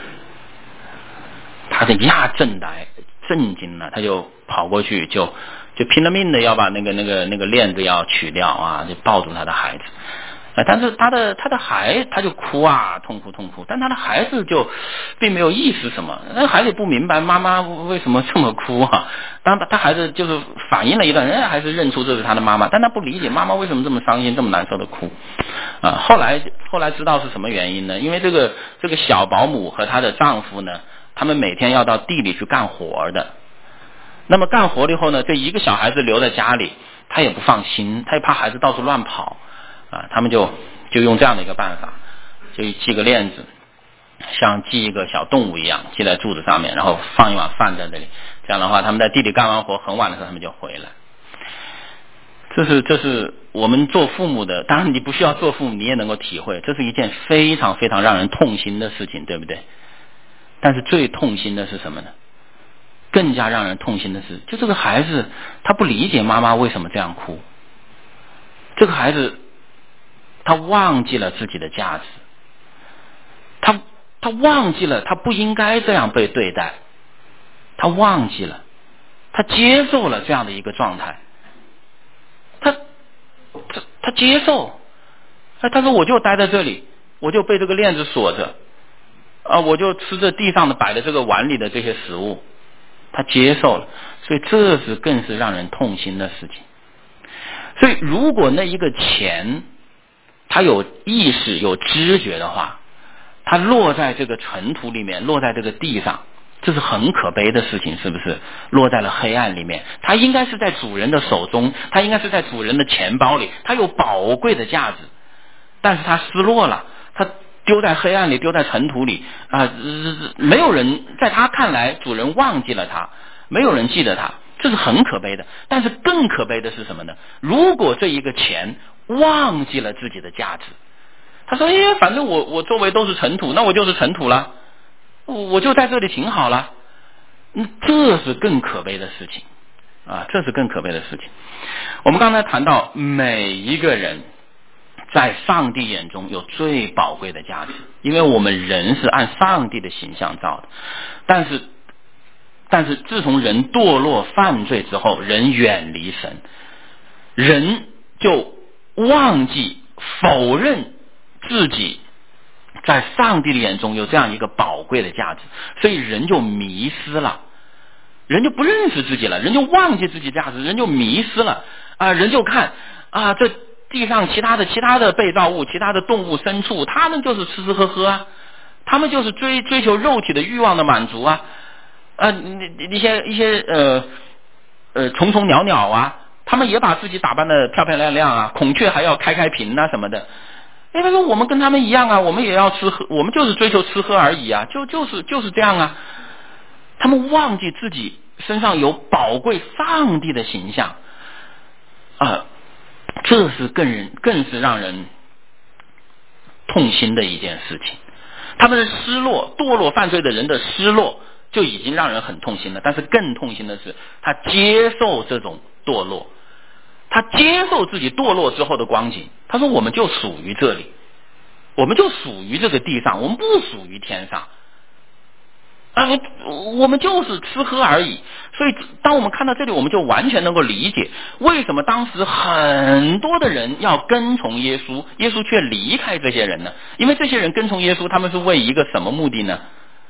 他的震惊了，他就跑过去就拼了命的要把那个链子要取掉就抱住他的孩子。但是他的孩子他就哭痛哭，但他的孩子就并没有意识什么，那孩子也不明白妈妈为什么这么哭当他孩子就是反应了一段，人家还是认出这是他的妈妈，但他不理解妈妈为什么这么伤心这么难受的哭后来知道是什么原因呢？因为这个小保姆和她的丈夫呢，他们每天要到地里去干活的。那么干活了以后呢，这一个小孩子留在家里，他也不放心，他也怕孩子到处乱跑他们就用这样的一个办法，就系个链子，像系一个小动物一样系在柱子上面，然后放一碗饭在这里。这样的话他们在地里干完活很晚的时候他们就回来。这是我们做父母的，当然你不需要做父母你也能够体会，这是一件非常非常让人痛心的事情，对不对？但是最痛心的是什么呢？更加让人痛心的是，就这个孩子他不理解妈妈为什么这样哭，这个孩子他忘记了自己的价值，他忘记了他不应该这样被对待，他忘记了，他接受了这样的一个状态，他接受他说我就待在这里，我就被这个链子锁着我就吃着地上的摆的这个碗里的这些食物，他接受了。所以这是更是让人痛心的事情。所以如果那一个钱他有意识有知觉的话，他落在这个尘土里面，落在这个地上， 这是很可悲的事情，是不是？落在了黑暗里面。它应该是在主人的手中，它应该是在主人的钱包里，它有宝贵的价值，但是它失落了，它丢在黑暗里，丢在尘土里啊！没有人，在他看来，主人忘记了他，没有人记得他，这是很可悲的。但是更可悲的是什么呢？如果这一个钱忘记了自己的价值，他说：“反正我周围都是尘土，那我就是尘土了。”我就在这里挺好了，这是更可悲的事情啊！这是更可悲的事情。我们刚才谈到每一个人在上帝眼中有最宝贵的价值，因为我们人是按上帝的形象造的。但是自从人堕落犯罪之后，人远离神，人就忘记否认自己在上帝的眼中有这样一个宝贵的价值，所以人就迷失了，人就不认识自己了，人就忘记自己价值，人就迷失了啊！人就看啊，这地上其他的被造物，其他的动物牲畜，他们就是吃吃喝喝啊，他们就是追求肉体的欲望的满足啊，一些虫虫鸟鸟啊，他们也把自己打扮得漂漂亮亮啊，孔雀还要开屏啊什么的。他说我们跟他们一样啊，我们也要吃喝，我们就是追求吃喝而已啊，就是这样啊。他们忘记自己身上有宝贵上帝的形象啊，这是更是让人痛心的一件事情。他们的失落，堕落犯罪的人的失落就已经让人很痛心了，但是更痛心的是他接受这种堕落，他接受自己堕落之后的光景。他说我们就属于这里，我们就属于这个地上，我们不属于天上啊，我们就是吃喝而已。所以当我们看到这里，我们就完全能够理解为什么当时很多的人要跟从耶稣，耶稣却离开这些人呢？因为这些人跟从耶稣，他们是为一个什么目的呢？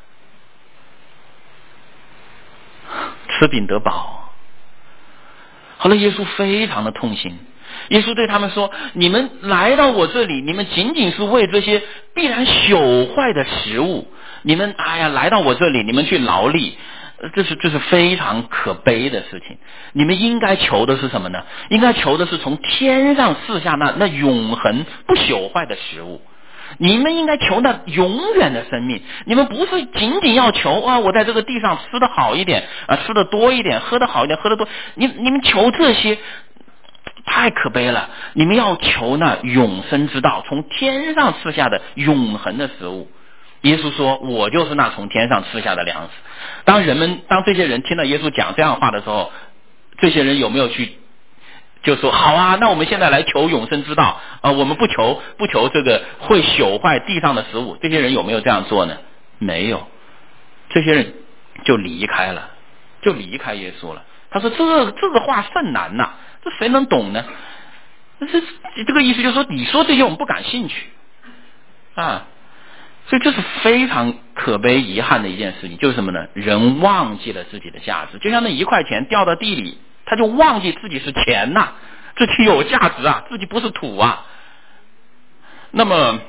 吃饼得饱。好了，耶稣非常的痛心，耶稣对他们说：你们来到我这里，你们仅仅是为这些必然朽坏的食物，你们来到我这里，你们去劳力，这是非常可悲的事情。你们应该求的是什么呢？应该求的是从天上赐下那永恒不朽坏的食物。你们应该求那永远的生命，你们不是仅仅要求我在这个地上吃得好一点吃得多一点，喝得好一点，喝得多，你们求这些太可悲了。你们要求那永生之道，从天上赐下的永恒的食物。耶稣说我就是那从天上赐下的粮食。当这些人听到耶稣讲这样的话的时候，这些人有没有去就说好啊，那我们现在来求永生之道我们不求这个会朽坏地上的食物。这些人有没有这样做呢？没有，这些人就离开了，就离开耶稣了。他说这个话甚难呐，这谁能懂呢？这个意思就是说，你说这些我们不感兴趣啊。所以这是非常可悲遗憾的一件事情，就是什么呢？人忘记了自己的价值，就像那1块钱掉到地里，他就忘记自己是钱呐，自己有价值啊，自己不是土啊。那么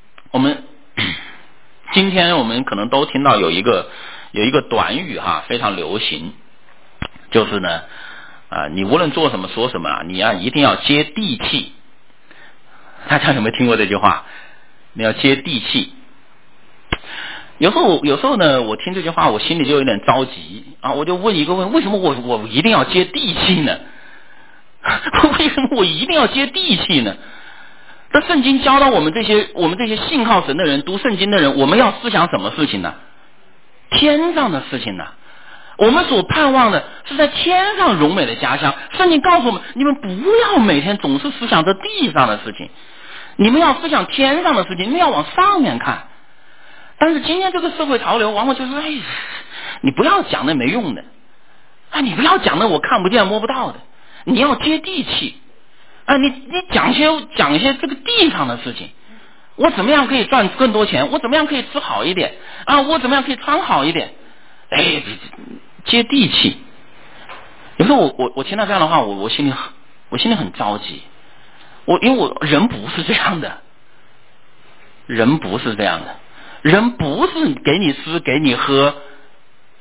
今天我们可能都听到有一个短语非常流行，就是呢你无论做什么说什么你一定要接地气。大家有没有听过这句话？你要接地气。有时候呢，我听这句话，我心里就有点着急我就问一个问：为什么我一定要接地气呢？为什么我一定要接地气呢？这圣经教导我们这些信靠神的人，读圣经的人，我们要思想什么事情呢？天上的事情呢？我们所盼望的是在天上荣美的家乡。圣经告诉我们，你们不要每天总是思想着地上的事情，你们要思想天上的事情，你们要往上面看。但是今天这个社会潮流往往就是你不要讲那没用的你不要讲那我看不见摸不到的，你要接地气你讲一些这个地上的事情。我怎么样可以赚更多钱？我怎么样可以吃好一点我怎么样可以穿好一点？接地气。有时候我听到这样的话，我心里很着急。因为人不是这样的，人不是这样的。人不是给你吃给你喝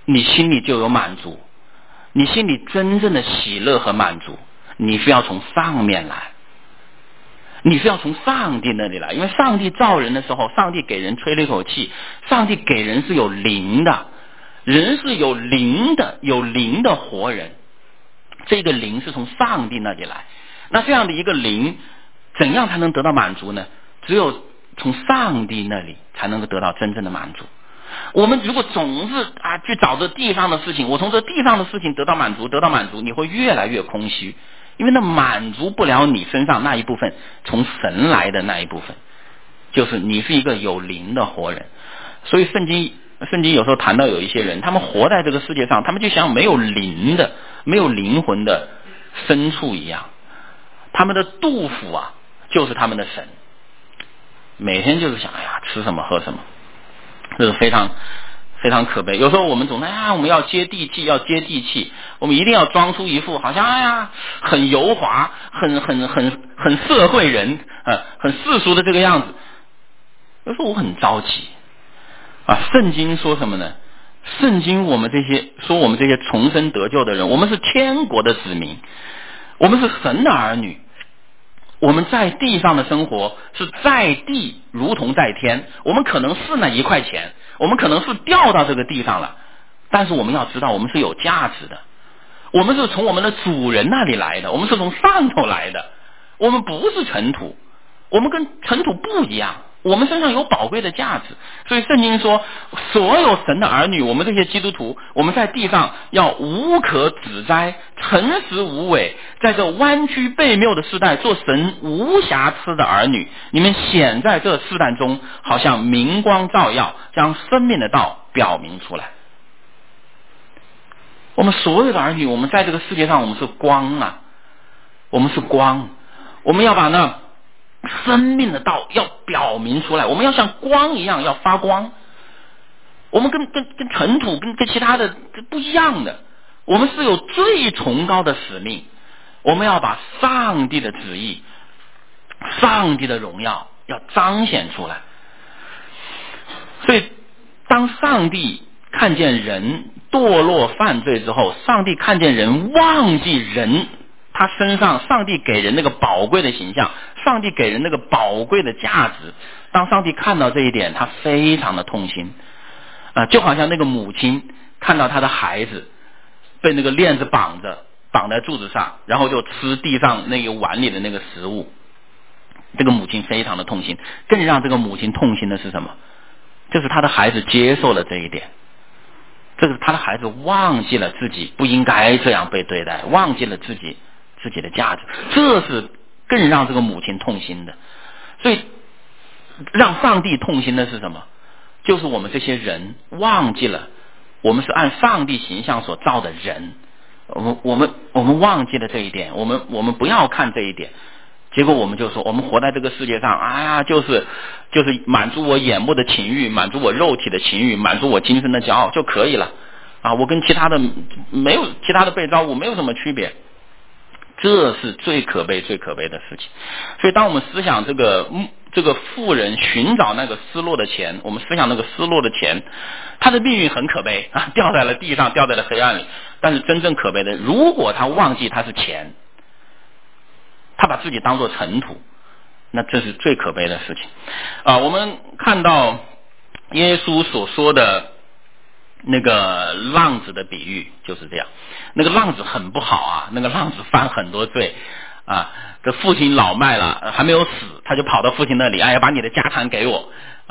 你心里就有满足，你心里真正的喜乐和满足，你是要从上面来，你是要从上帝那里来。因为上帝造人的时候，上帝给人吹了一口气，上帝给人是有灵的，人是有灵的，有灵的活人，这个灵是从上帝那里来。那这样的一个灵怎样才能得到满足呢？只有从上帝那里才能够得到真正的满足。我们如果总是去找这地上的事情，我从这地上的事情得到满足，你会越来越空虚，因为那满足不了你身上那一部分从神来的那一部分，就是你是一个有灵的活人。所以圣经有时候谈到有一些人，他们活在这个世界上，他们就像没有灵的、没有灵魂的牲畜一样，他们的肚腹就是他们的神，每天就是想吃什么喝什么，这是非常非常可悲。有时候我们总我们要接地气，我们一定要装出一副好像很油滑、很社会人很世俗的这个样子。有时候我很着急圣经说什么呢？圣经我们这些重生得救的人，我们是天国的子民，我们是神的儿女。我们在地上的生活是在地如同在天，我们可能是那一块钱，我们可能是掉到这个地上了，但是我们要知道我们是有价值的，我们是从我们的主人那里来的，我们是从上头来的，我们不是尘土，我们跟尘土不一样，我们身上有宝贵的价值。所以圣经说，所有神的儿女，我们这些基督徒，我们在地上要无可指摘，诚实无伪，在这弯曲悖谬的时代做神无瑕疵的儿女。你们显在这世代中好像明光照耀，将生命的道表明出来。我们所有的儿女，我们在这个世界上，我们是光我们是光，我们要把那生命的道要表明出来，我们要像光一样要发光。我们跟尘土跟其他的不一样的，我们是有最崇高的使命，我们要把上帝的旨意、上帝的荣耀要彰显出来。所以当上帝看见人堕落犯罪之后，上帝看见人忘记人他身上上帝给人那个宝贵的形象，上帝给人那个宝贵的价值，当上帝看到这一点，他非常的痛心就好像那个母亲看到他的孩子被那个链子绑在柱子上，然后就吃地上那个碗里的那个食物，这个母亲非常的痛心。更让这个母亲痛心的是什么？就是他的孩子接受了这一点，这是他的孩子忘记了自己不应该这样被对待，忘记了自己的价值，这是更让这个母亲痛心的。所以让上帝痛心的是什么？就是我们这些人忘记了我们是按上帝形象所造的人，我们忘记了这一点，我们不要看这一点。结果我们就说，我们活在这个世界上就是满足我眼目的情欲，满足我肉体的情欲，满足我今生的骄傲就可以了我跟其他的没有其他的被造物没有什么区别。这是最可悲的事情。所以当我们思想这个富人寻找那个失落的钱，我们思想那个失落的钱，他的命运很可悲掉在了地上，掉在了黑暗里。但是真正可悲的，如果他忘记他是钱，他把自己当作尘土，那这是最可悲的事情我们看到耶稣所说的那个浪子的比喻就是这样。那个浪子很不好那个浪子犯很多罪这父亲老迈了还没有死，他就跑到父亲那里，把你的家产给我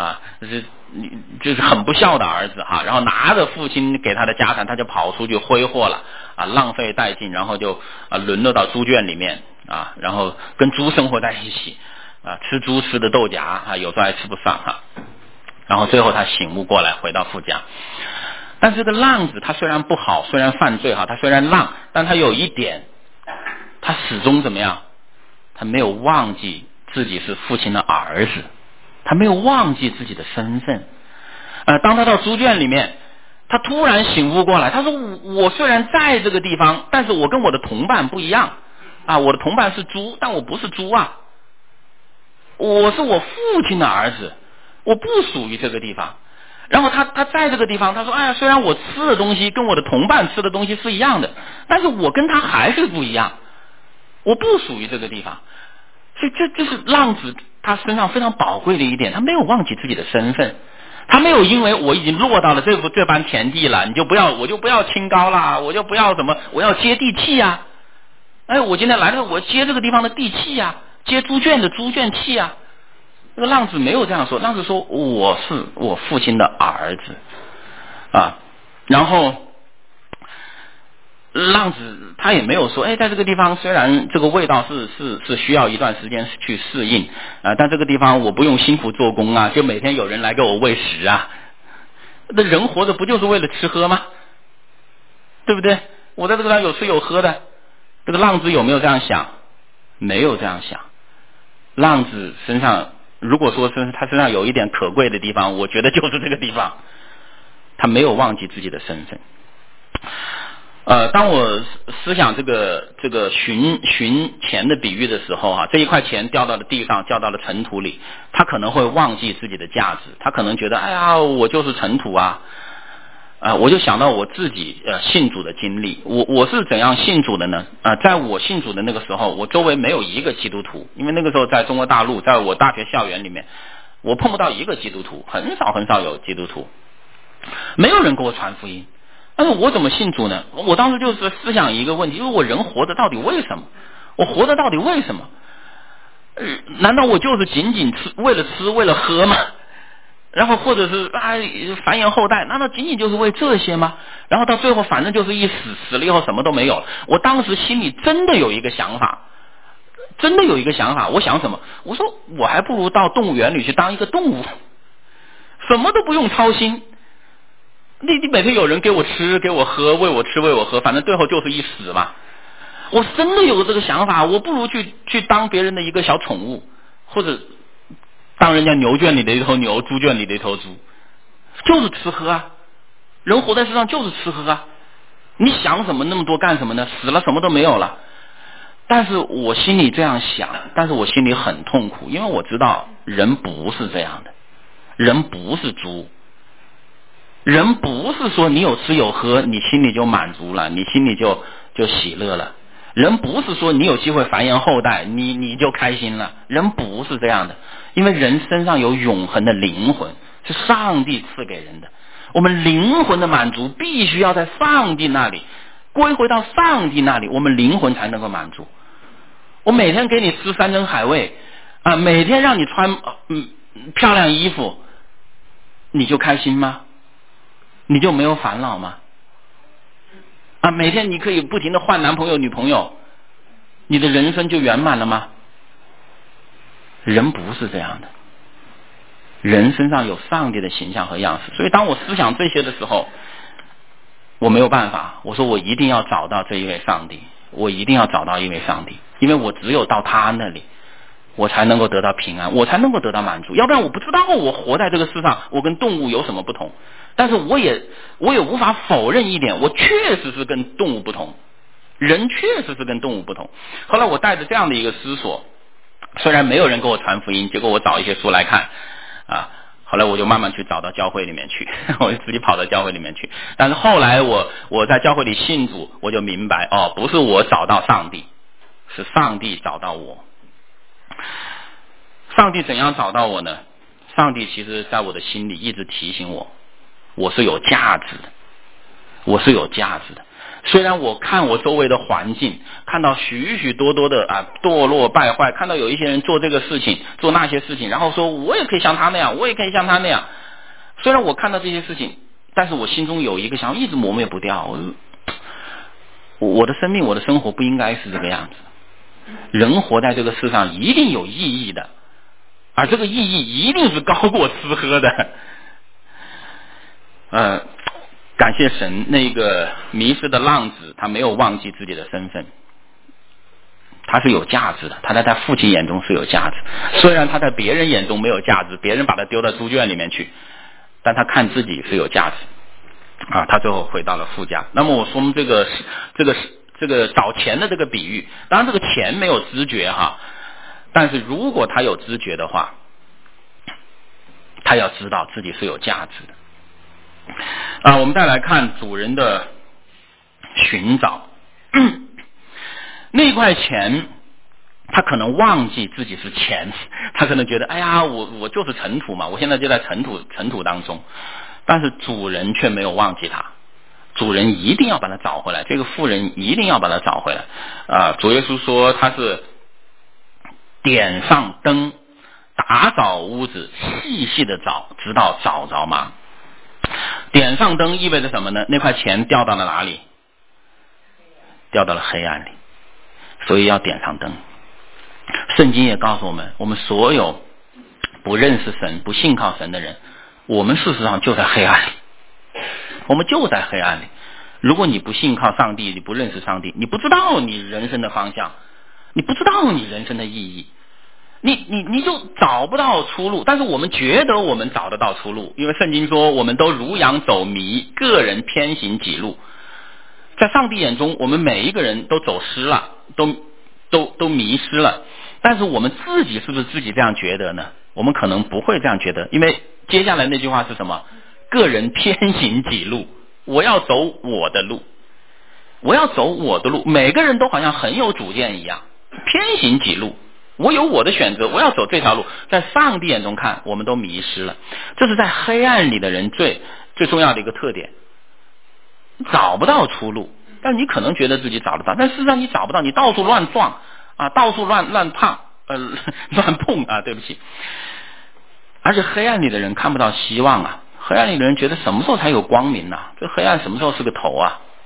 就是很不孝的儿子然后拿着父亲给他的家产，他就跑出去挥霍了浪费殆尽，然后就沦落到猪圈里面然后跟猪生活在一起吃猪吃的豆荚有时候还吃不上然后最后他醒悟过来回到父家。但是这个浪子他虽然不好，虽然犯罪他虽然浪，但他有一点，他始终怎么样？他没有忘记自己是父亲的儿子，他没有忘记自己的身份当他到猪圈里面，他突然醒悟过来，他说我虽然在这个地方，但是我跟我的同伴不一样我的同伴是猪，但我不是猪我是我父亲的儿子，我不属于这个地方。 然后他在这个地方，他说：“哎呀，虽然我吃的东西跟我的同伴吃的东西是一样的，但是我跟他还是不一样，我不属于这个地方。”所以这是浪子他身上非常宝贵的一点，他没有忘记自己的身份，他没有因为我已经落到了这般田地了，我就不要清高啦，我就不要什么，我要接地气呀。哎，我今天来了，我接这个地方的地气呀，接猪圈的猪圈气呀。这个浪子没有这样说，浪子说我是我父亲的儿子啊，然后浪子他也没有说，哎，在这个地方虽然这个味道是需要一段时间去适应啊，但这个地方我不用辛苦做工啊，就每天有人来给我喂食啊。那人活着不就是为了吃喝吗？对不对？我在这个地方有吃有喝的。这个浪子有没有这样想？没有这样想。浪子身上，如果说他身上有一点可贵的地方，我觉得就是这个地方，他没有忘记自己的身份。当我思想这个寻钱的比喻的时候这一块钱掉到了地上，掉到了尘土里，他可能会忘记自己的价值，他可能觉得，哎呀，我就是尘土啊。我就想到我自己信主的经历，我是怎样信主的呢？在我信主的那个时候，我周围没有一个基督徒，因为那个时候在中国大陆，在我大学校园里面，我碰不到一个基督徒，很少有基督徒，没有人给我传福音。但是我怎么信主呢？我当时就是思想一个问题，因为我人活着到底为什么？我活着到底为什么？难道我就是仅仅为了喝吗？然后或者是繁衍后代，难道仅仅就是为这些吗？然后到最后反正就是死了以后什么都没有了。我当时心里真的有一个想法，我想什么？我说我还不如到动物园里去当一个动物，什么都不用操心。你每天有人给我吃给我喝，喂我吃喂我喝，反正最后就是一死嘛。我真的有这个想法，我不如去当别人的一个小宠物，或者当人家牛圈里的一头牛，猪圈里的一头猪，就是吃喝啊。人活在世上就是吃喝啊。你想什么那么多干什么呢？死了什么都没有了。但是我心里这样想，但是我心里很痛苦，因为我知道人不是这样的，人不是猪，人不是说你有吃有喝，你心里就满足了，你心里就喜乐了。人不是说你有机会繁衍后代，你就开心了。人不是这样的，因为人身上有永恒的灵魂，是上帝赐给人的。我们灵魂的满足必须要在上帝那里，归回到上帝那里，我们灵魂才能够满足。我每天给你吃山珍海味每天让你穿漂亮衣服，你就开心吗？你就没有烦恼吗？每天你可以不停的换男朋友女朋友，你的人生就圆满了吗？人不是这样的，人身上有上帝的形象和样式。所以当我思想这些的时候，我没有办法，我说我一定要找到这一位上帝，我一定要找到一位上帝，因为我只有到他那里，我才能够得到平安，我才能够得到满足。要不然我不知道我活在这个世上，我跟动物有什么不同。但是我也无法否认一点，我确实是跟动物不同，人确实是跟动物不同。后来我带着这样的一个思索，虽然没有人给我传福音，结果我找一些书来看后来我就慢慢去找到教会里面去，我就自己跑到教会里面去。但是后来我在教会里信主，我就明白不是我找到上帝，是上帝找到我。上帝怎样找到我呢？上帝其实在我的心里一直提醒我，我是有价值的，我是有价值的。虽然我看我周围的环境，看到许许多多的堕落败坏，看到有一些人做这个事情做那些事情，然后说我也可以像他那样，我也可以像他那样。虽然我看到这些事情，但是我心中有一个想法一直磨灭不掉，我的生命我的生活不应该是这个样子。人活在这个世上一定有意义的，而这个意义一定是高过吃喝的。感谢神，那个迷失的浪子他没有忘记自己的身份，他是有价值的，他在他父亲眼中是有价值。虽然他在别人眼中没有价值，别人把他丢到猪圈里面去，但他看自己是有价值他最后回到了父家。那么我说这个找钱的这个比喻，当然这个钱没有知觉但是如果他有知觉的话，他要知道自己是有价值的。 我们再来看主人的寻找。那块钱他可能忘记自己是钱，他可能觉得哎呀我就是尘土嘛，我现在就在尘土当中，但是主人却没有忘记他，主人一定要把他找回来，这个妇人一定要把他找回来。主耶稣说他是点上灯，打扫屋子，细细的找，直到找着吗？点上灯意味着什么呢？那块钱掉到了哪里？掉到了黑暗里，所以要点上灯。圣经也告诉我们，我们所有不认识神、不信靠神的人，我们事实上就在黑暗里，我们就在黑暗里。如果你不信靠上帝，你不认识上帝，你不知道你人生的方向，你不知道你人生的意义，你就找不到出路。但是我们觉得我们找得到出路，因为圣经说我们都如羊走迷，个人偏行己路。在上帝眼中，我们每一个人都走失了，都迷失了。但是我们自己是不是自己这样觉得呢？我们可能不会这样觉得，因为接下来那句话是什么？个人偏行己路，我要走我的路，我要走我的路。每个人都好像很有主见一样，偏行己路，我有我的选择，我要走这条路。在上帝眼中看，我们都迷失了。这是在黑暗里的人最重要的一个特点，找不到出路。但你可能觉得自己找得到，但事实上你找不到，你到处乱撞到处乱碰对不起。而且黑暗里的人看不到希望黑暗里的人觉得什么时候才有光明这黑暗什么时候是个头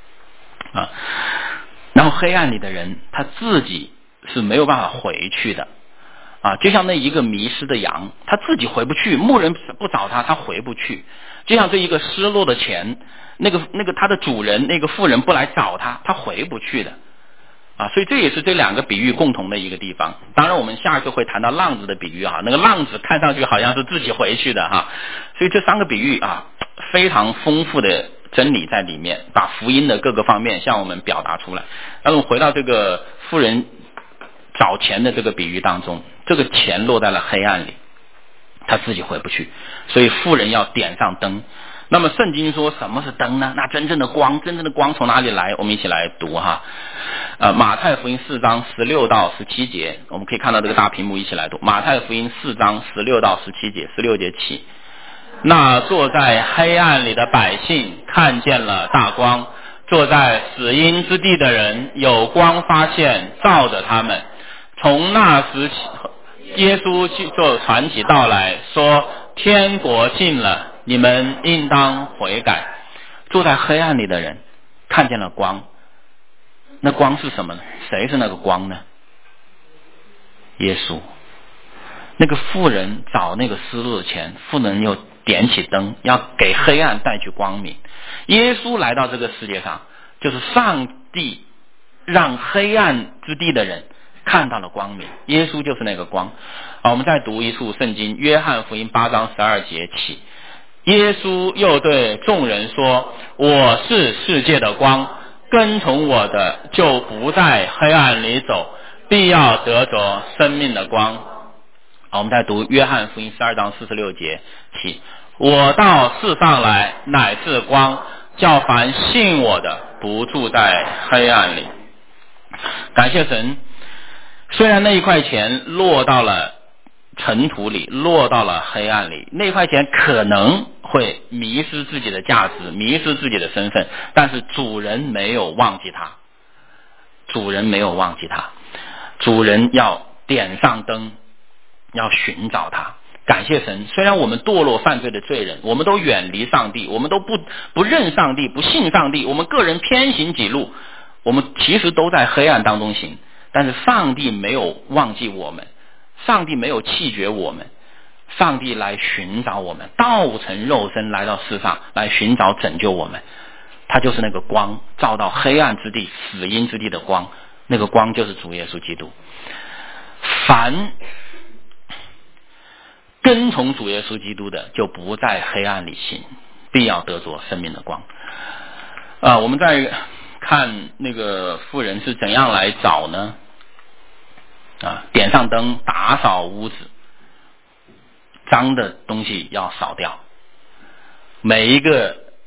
然后黑暗里的人他自己是没有办法回去的就像那一个迷失的羊，他自己回不去，牧人不找他回不去。就像这一个失落的钱，那个他的主人那个妇人不来找他回不去的所以这也是这两个比喻共同的一个地方。当然我们下一次会谈到浪子的比喻那个浪子看上去好像是自己回去的所以这三个比喻非常丰富的真理在里面，把福音的各个方面向我们表达出来。那我们回到这个妇人找钱的这个比喻当中，这个钱落在了黑暗里，他自己回不去，所以妇人要点上灯。那么圣经说什么是灯呢？那真正的光从哪里来？我们一起来读马太福音4章16到17节，我们可以看到这个大屏幕，一起来读马太福音4章16到17节，16节起。那坐在黑暗里的百姓看见了大光，坐在死荫之地的人有光发现，照着他们。从那时起，耶稣就传起道来说，天国近了，你们应当悔改。坐在黑暗里的人看见了光，那光是什么呢？谁是那个光呢？耶稣。那个妇人找那个失路的钱，妇人又点起灯，要给黑暗带去光明。耶稣来到这个世界上，就是上帝让黑暗之地的人看到了光明，耶稣就是那个光我们再读一处圣经，约翰福音8章12节起。耶稣又对众人说，我是世界的光，跟从我的就不在黑暗里走，必要得着生命的光我们再读约翰福音12章46节起。我到世上来乃是光，叫凡信我的不住在黑暗里。感谢神，虽然那一块钱落到了尘土里，落到了黑暗里，那块钱可能会迷失自己的价值，迷失自己的身份，但是主人没有忘记他，主人没有忘记他，主人要点上灯，要寻找他。感谢神，虽然我们堕落犯罪的罪人，我们都远离上帝，我们都不认上帝，不信上帝，我们个人偏行己路，我们其实都在黑暗当中行，但是上帝没有忘记我们，上帝没有弃绝我们，上帝来寻找我们，道成肉身来到世上，来寻找拯救我们。他就是那个光，照到黑暗之地死荫之地的光，那个光就是主耶稣基督。凡跟从主耶稣基督的就不在黑暗里行，必要得着生命的光我们再看那个妇人是怎样来找呢点上灯，打扫屋子，脏的东西要扫掉，每一个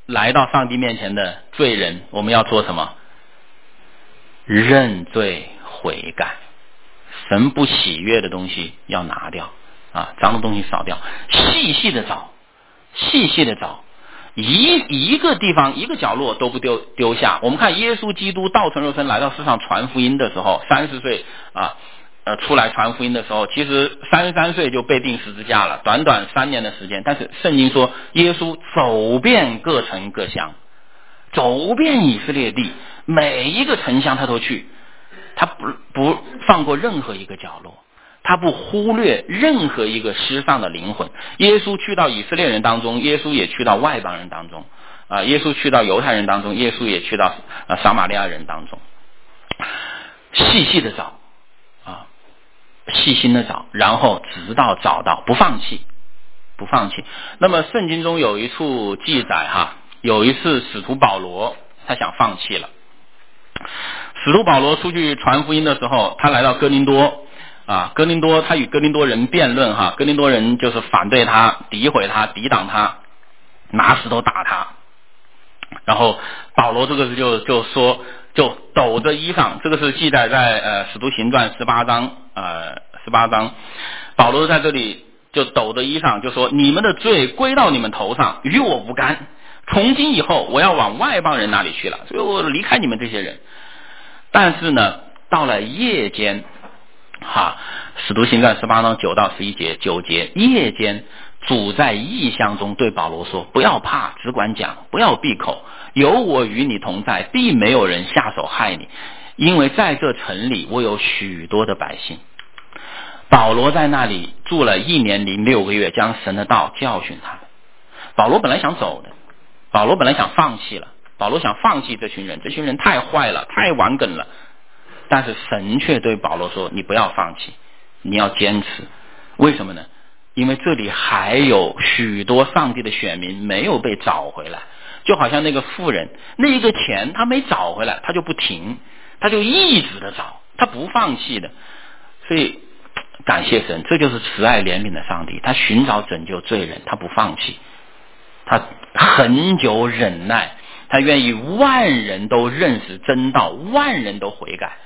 来到上帝面前的罪人，我们要做什么？认罪悔改。神不喜悦的东西要拿掉啊，脏的东西扫掉，细细的找，细细的找，一个地方一个角落都不丢下。我们看耶稣基督道成肉身来到世上传福音的时候，30岁出来传福音的时候，其实33岁就被钉十字架了，短短3年的时间。但是圣经说耶稣走遍各城各乡，走遍以色列地，每一个城乡他都去，他不放过任何一个角落，他不忽略任何一个失丧的灵魂。耶稣去到以色列人当中，耶稣也去到外邦人当中耶稣去到犹太人当中，耶稣也去到撒玛利亚人当中，细细的找细心的找，然后直到找到，不放弃。那么圣经中有一处记载有一次使徒保罗他想放弃了。使徒保罗出去传福音的时候，他来到哥林多他与哥林多人辩论哥林多人就是反对他，诋毁他，抵挡他，拿石头打他。然后保罗这个就说，就抖着衣裳，这个是记载在使徒行传18章，保罗在这里就抖着衣裳就说，你们的罪归到你们头上，与我无干，从今以后我要往外邦人那里去了，所以我离开你们这些人。但是呢，到了夜间使徒行传18章9到9节，夜间主在异象中对保罗说，不要怕，只管讲，不要闭口，有我与你同在，必没有人下手害你，因为在这城里我有许多的百姓。保罗在那里住了1年零6个月，将神的道教训他们。保罗本来想走的，保罗本来想放弃了，保罗想放弃这群人太坏了，太顽梗了。但是神却对保罗说，你不要放弃，你要坚持。为什么呢？因为这里还有许多上帝的选民没有被找回来，就好像那个妇人，那个钱他没找回来，他就不停，他就一直的找，他不放弃的。所以感谢神，这就是慈爱怜悯的上帝，他寻找拯救罪人，他不放弃，他很久忍耐，他愿意万人都认识真道，万人都悔改，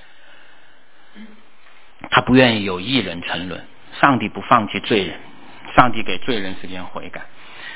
他不愿意有一人沉沦。上帝不放弃罪人，上帝给罪人时间悔改。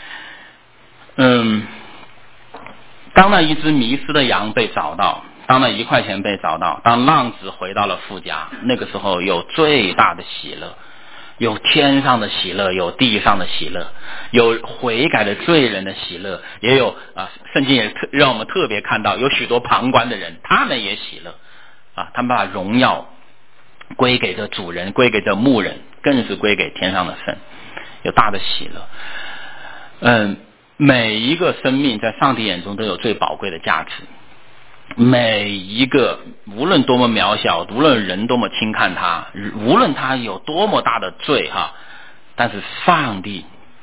当那一只迷失的羊被找到，当那1块钱被找到，当浪子回到了父家，那个时候有最大的喜乐，有天上的喜乐，有地上的喜乐，有悔改的罪人的喜乐，也有圣经也让我们特别看到有许多旁观的人，他们也喜乐他们把荣耀归给这主人，归给这牧人，更是归给天上的神，有大的喜乐。每一个生命在上帝眼中都有最宝贵的价值，每一个无论多么渺小，无论人多么轻看他，无论他有多么大的罪但是上帝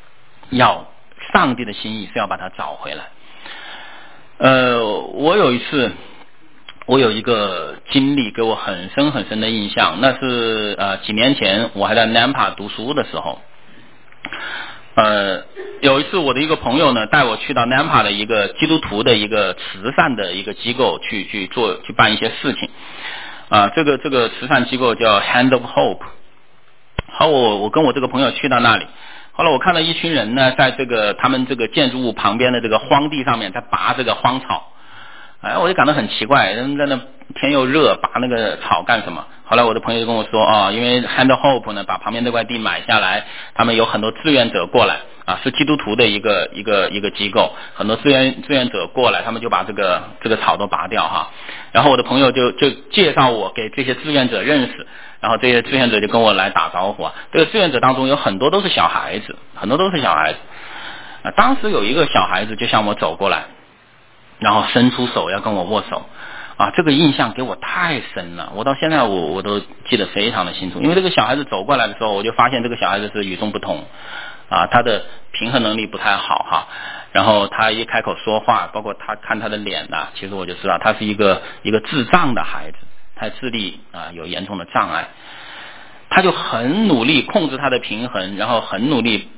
的心意是要把他找回来。我有一个经历给我很深很深的印象，那是几年前我还在 Nampa 读书的时候。有一次我的一个朋友呢带我去到 Nampa 的一个基督徒的一个慈善的一个机构去办一些事情。这个慈善机构叫 Hand of Hope。好，我跟我这个朋友去到那里，后来我看到一群人呢在他们这个建筑物旁边的这个荒地上面在拔这个荒草。我就感到很奇怪，人在那天又热，拔那个草干什么？后来我的朋友就跟我说因为 Hand of Hope 呢把旁边那块地买下来，他们有很多志愿者过来是基督徒的一个机构，很多志愿者过来，他们就把这个草都拔掉然后我的朋友就介绍我给这些志愿者认识，然后这些志愿者就跟我来打招呼这个志愿者当中有很多都是小孩子，当时有一个小孩子就向我走过来，然后伸出手要跟我握手这个印象给我太深了，我到现在我都记得非常的清楚。因为这个小孩子走过来的时候，我就发现这个小孩子是与众不同他的平衡能力不太好然后他一开口说话，包括他看他的脸其实我就知道他是一个智障的孩子，他智力有严重的障碍。他就很努力控制他的平衡，然后很努力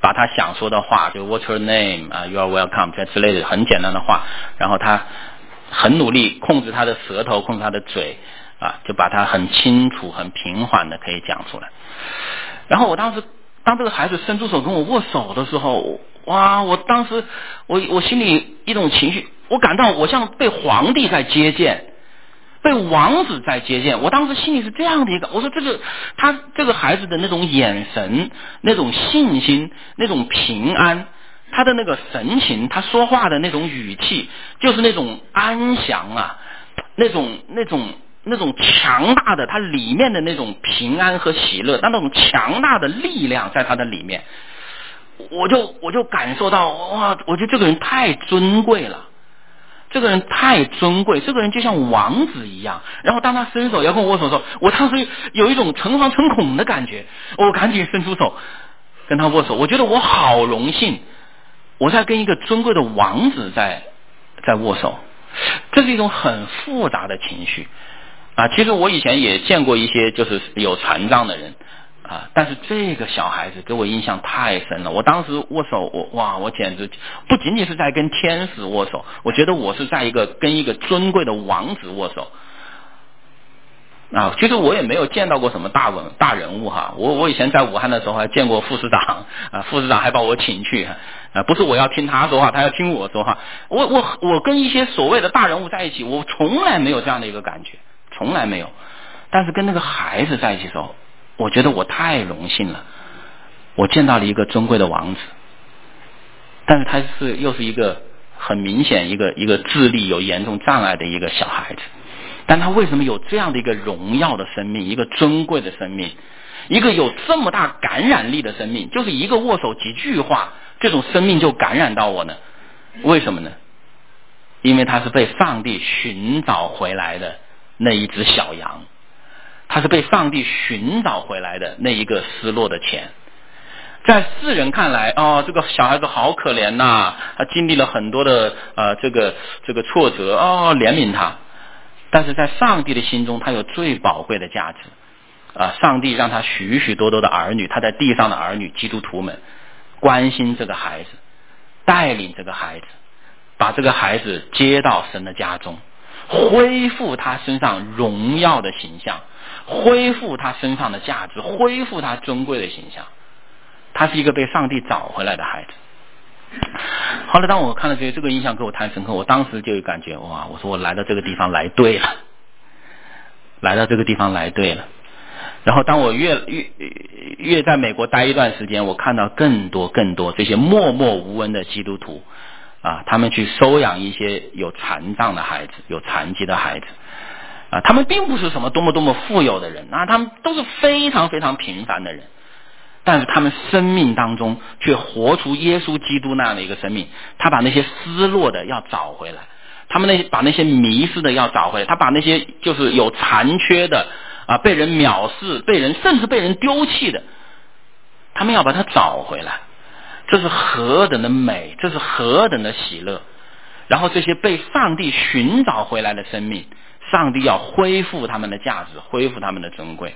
把他想说的话，就 What's your name 啊 ，You are welcome 这之类的很简单的话，然后他很努力控制他的舌头，控制他的嘴啊，就把他很清楚、很平缓的可以讲出来。然后我当时当这个孩子伸出手跟我握手的时候，哇！我当时我心里一种情绪，我感到我像被皇帝在接见，被王子在接见。我当时心里是这样的一个，我说他这个孩子的那种眼神、那种信心、那种平安，他的那个神情，他说话的那种语气，就是那种安详啊，那种强大的，他里面的那种平安和喜乐，那种强大的力量在他的里面，我就感受到，哇！我觉得这个人太尊贵了，这个人太尊贵，这个人就像王子一样。然后当他伸手要跟我握手的时候，我当时有一种诚惶诚恐的感觉，我赶紧伸出手跟他握手。我觉得我好荣幸，我在跟一个尊贵的王子在握手，这是一种很复杂的情绪啊。其实我以前也见过一些就是有残障的人啊，但是这个小孩子给我印象太深了。我当时握手，我简直不仅仅是在跟天使握手，我觉得我是在跟一个尊贵的王子握手啊。其实我也没有见到过什么大人物哈。我以前在武汉的时候还见过副市长啊，副市长还把我请去啊，不是我要听他说话，他要听我说话。我跟一些所谓的大人物在一起，我从来没有这样的一个感觉，从来没有。但是跟那个孩子在一起的时候，我觉得我太荣幸了，我见到了一个尊贵的王子，但是他又是一个很明显一个智力有严重障碍的一个小孩子，但他为什么有这样的一个荣耀的生命，一个尊贵的生命，一个有这么大感染力的生命，就是一个握手几句话，这种生命就感染到我呢？为什么呢？因为他是被上帝寻找回来的那一只小羊，他是被上帝寻找回来的那一个失落的钱。在世人看来，这个小孩子好可怜呐，他经历了很多的这个挫折，怜悯他。但是在上帝的心中，他有最宝贵的价值啊！上帝让他许许多多的儿女，他在地上的儿女基督徒们关心这个孩子，带领这个孩子，把这个孩子接到神的家中，恢复他身上荣耀的形象，恢复他身上的价值，恢复他尊贵的形象。他是一个被上帝找回来的孩子。后来当我看了这个印象给我太深刻，我当时就有感觉，哇！我说我来到这个地方来对了，来到这个地方来对了。然后当我越在美国待一段时间，我看到更多这些默默无闻的基督徒啊，他们去收养一些有残障的孩子，有残疾的孩子啊，他们并不是什么多么富有的人啊，他们都是非常非常平凡的人，但是他们生命当中却活出耶稣基督那样的一个生命。他把那些失落的要找回来，把那些迷失的要找回来，他把那些就是有残缺的啊，被人藐视，甚至被人丢弃的，他们要把它找回来。这是何等的美，这是何等的喜乐。然后这些被上帝寻找回来的生命，上帝要恢复他们的价值，恢复他们的尊贵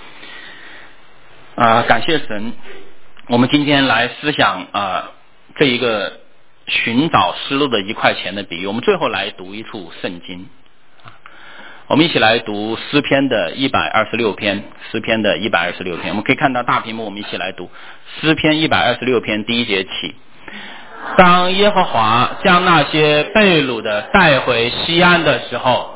感谢神，我们今天来思想这一个寻找失落的1块钱的比喻。我们最后来读一处圣经，我们一起来读诗篇的126篇，诗篇的126篇。我们可以看到大屏幕，我们一起来读诗篇126篇第1节起。当耶和华将那些被掳的带回西安的时候，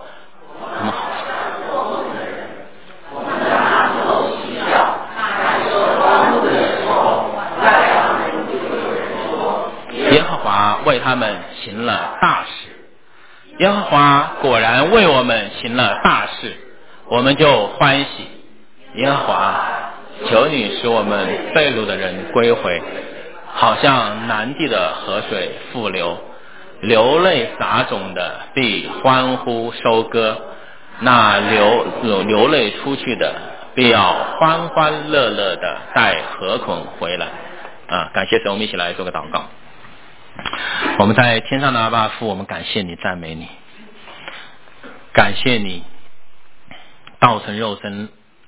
耶和华为他们行了大事，耶和华果然为我们行了大事，我们就欢喜。耶和华，求你使我们被掳的人归回，好像南地的河水复流，流泪撒种的必欢呼收割，那流泪出去的必要欢欢乐乐的带禾捆回来感谢神，我们一起来做个祷告。我们在天上的阿爸父，我们感谢你，赞美你，感谢你道成肉身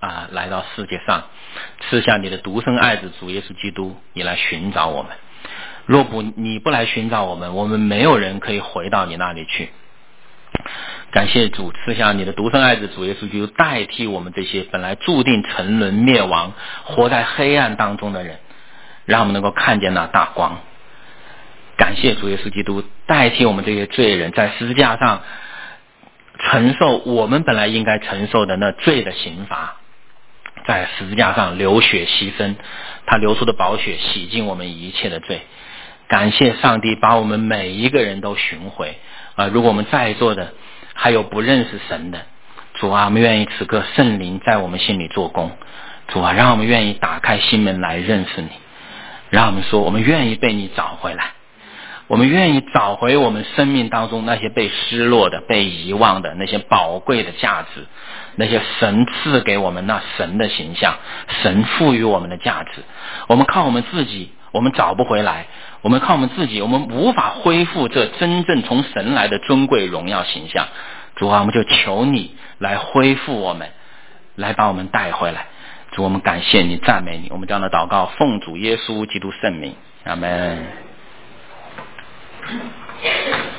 来到世界上，赐下你的独生爱子主耶稣基督，你来寻找我们。若不你不来寻找我们，我们没有人可以回到你那里去。感谢主赐下你的独生爱子主耶稣基督，代替我们这些本来注定沉沦灭亡活在黑暗当中的人，让我们能够看见那大光。感谢主耶稣基督代替我们这些罪人，在十字架上承受我们本来应该承受的那罪的刑罚，在十字架上流血牺牲，他流出的宝血洗净我们一切的罪。感谢上帝把我们每一个人都寻回如果我们在座的还有不认识神的，主啊，我们愿意此刻圣灵在我们心里做工。主啊，让我们愿意打开心门来认识你，让我们说我们愿意被你找回来，我们愿意找回我们生命当中那些被失落的、被遗忘的那些宝贵的价值，那些神赐给我们那神的形象，神赋予我们的价值。我们靠我们自己我们找不回来，我们靠我们自己我们无法恢复这真正从神来的尊贵荣耀形象。主啊，我们就求你来恢复我们，来把我们带回来。主，我们感谢你，赞美你。我们这样的祷告奉主耶稣基督圣名，阿们。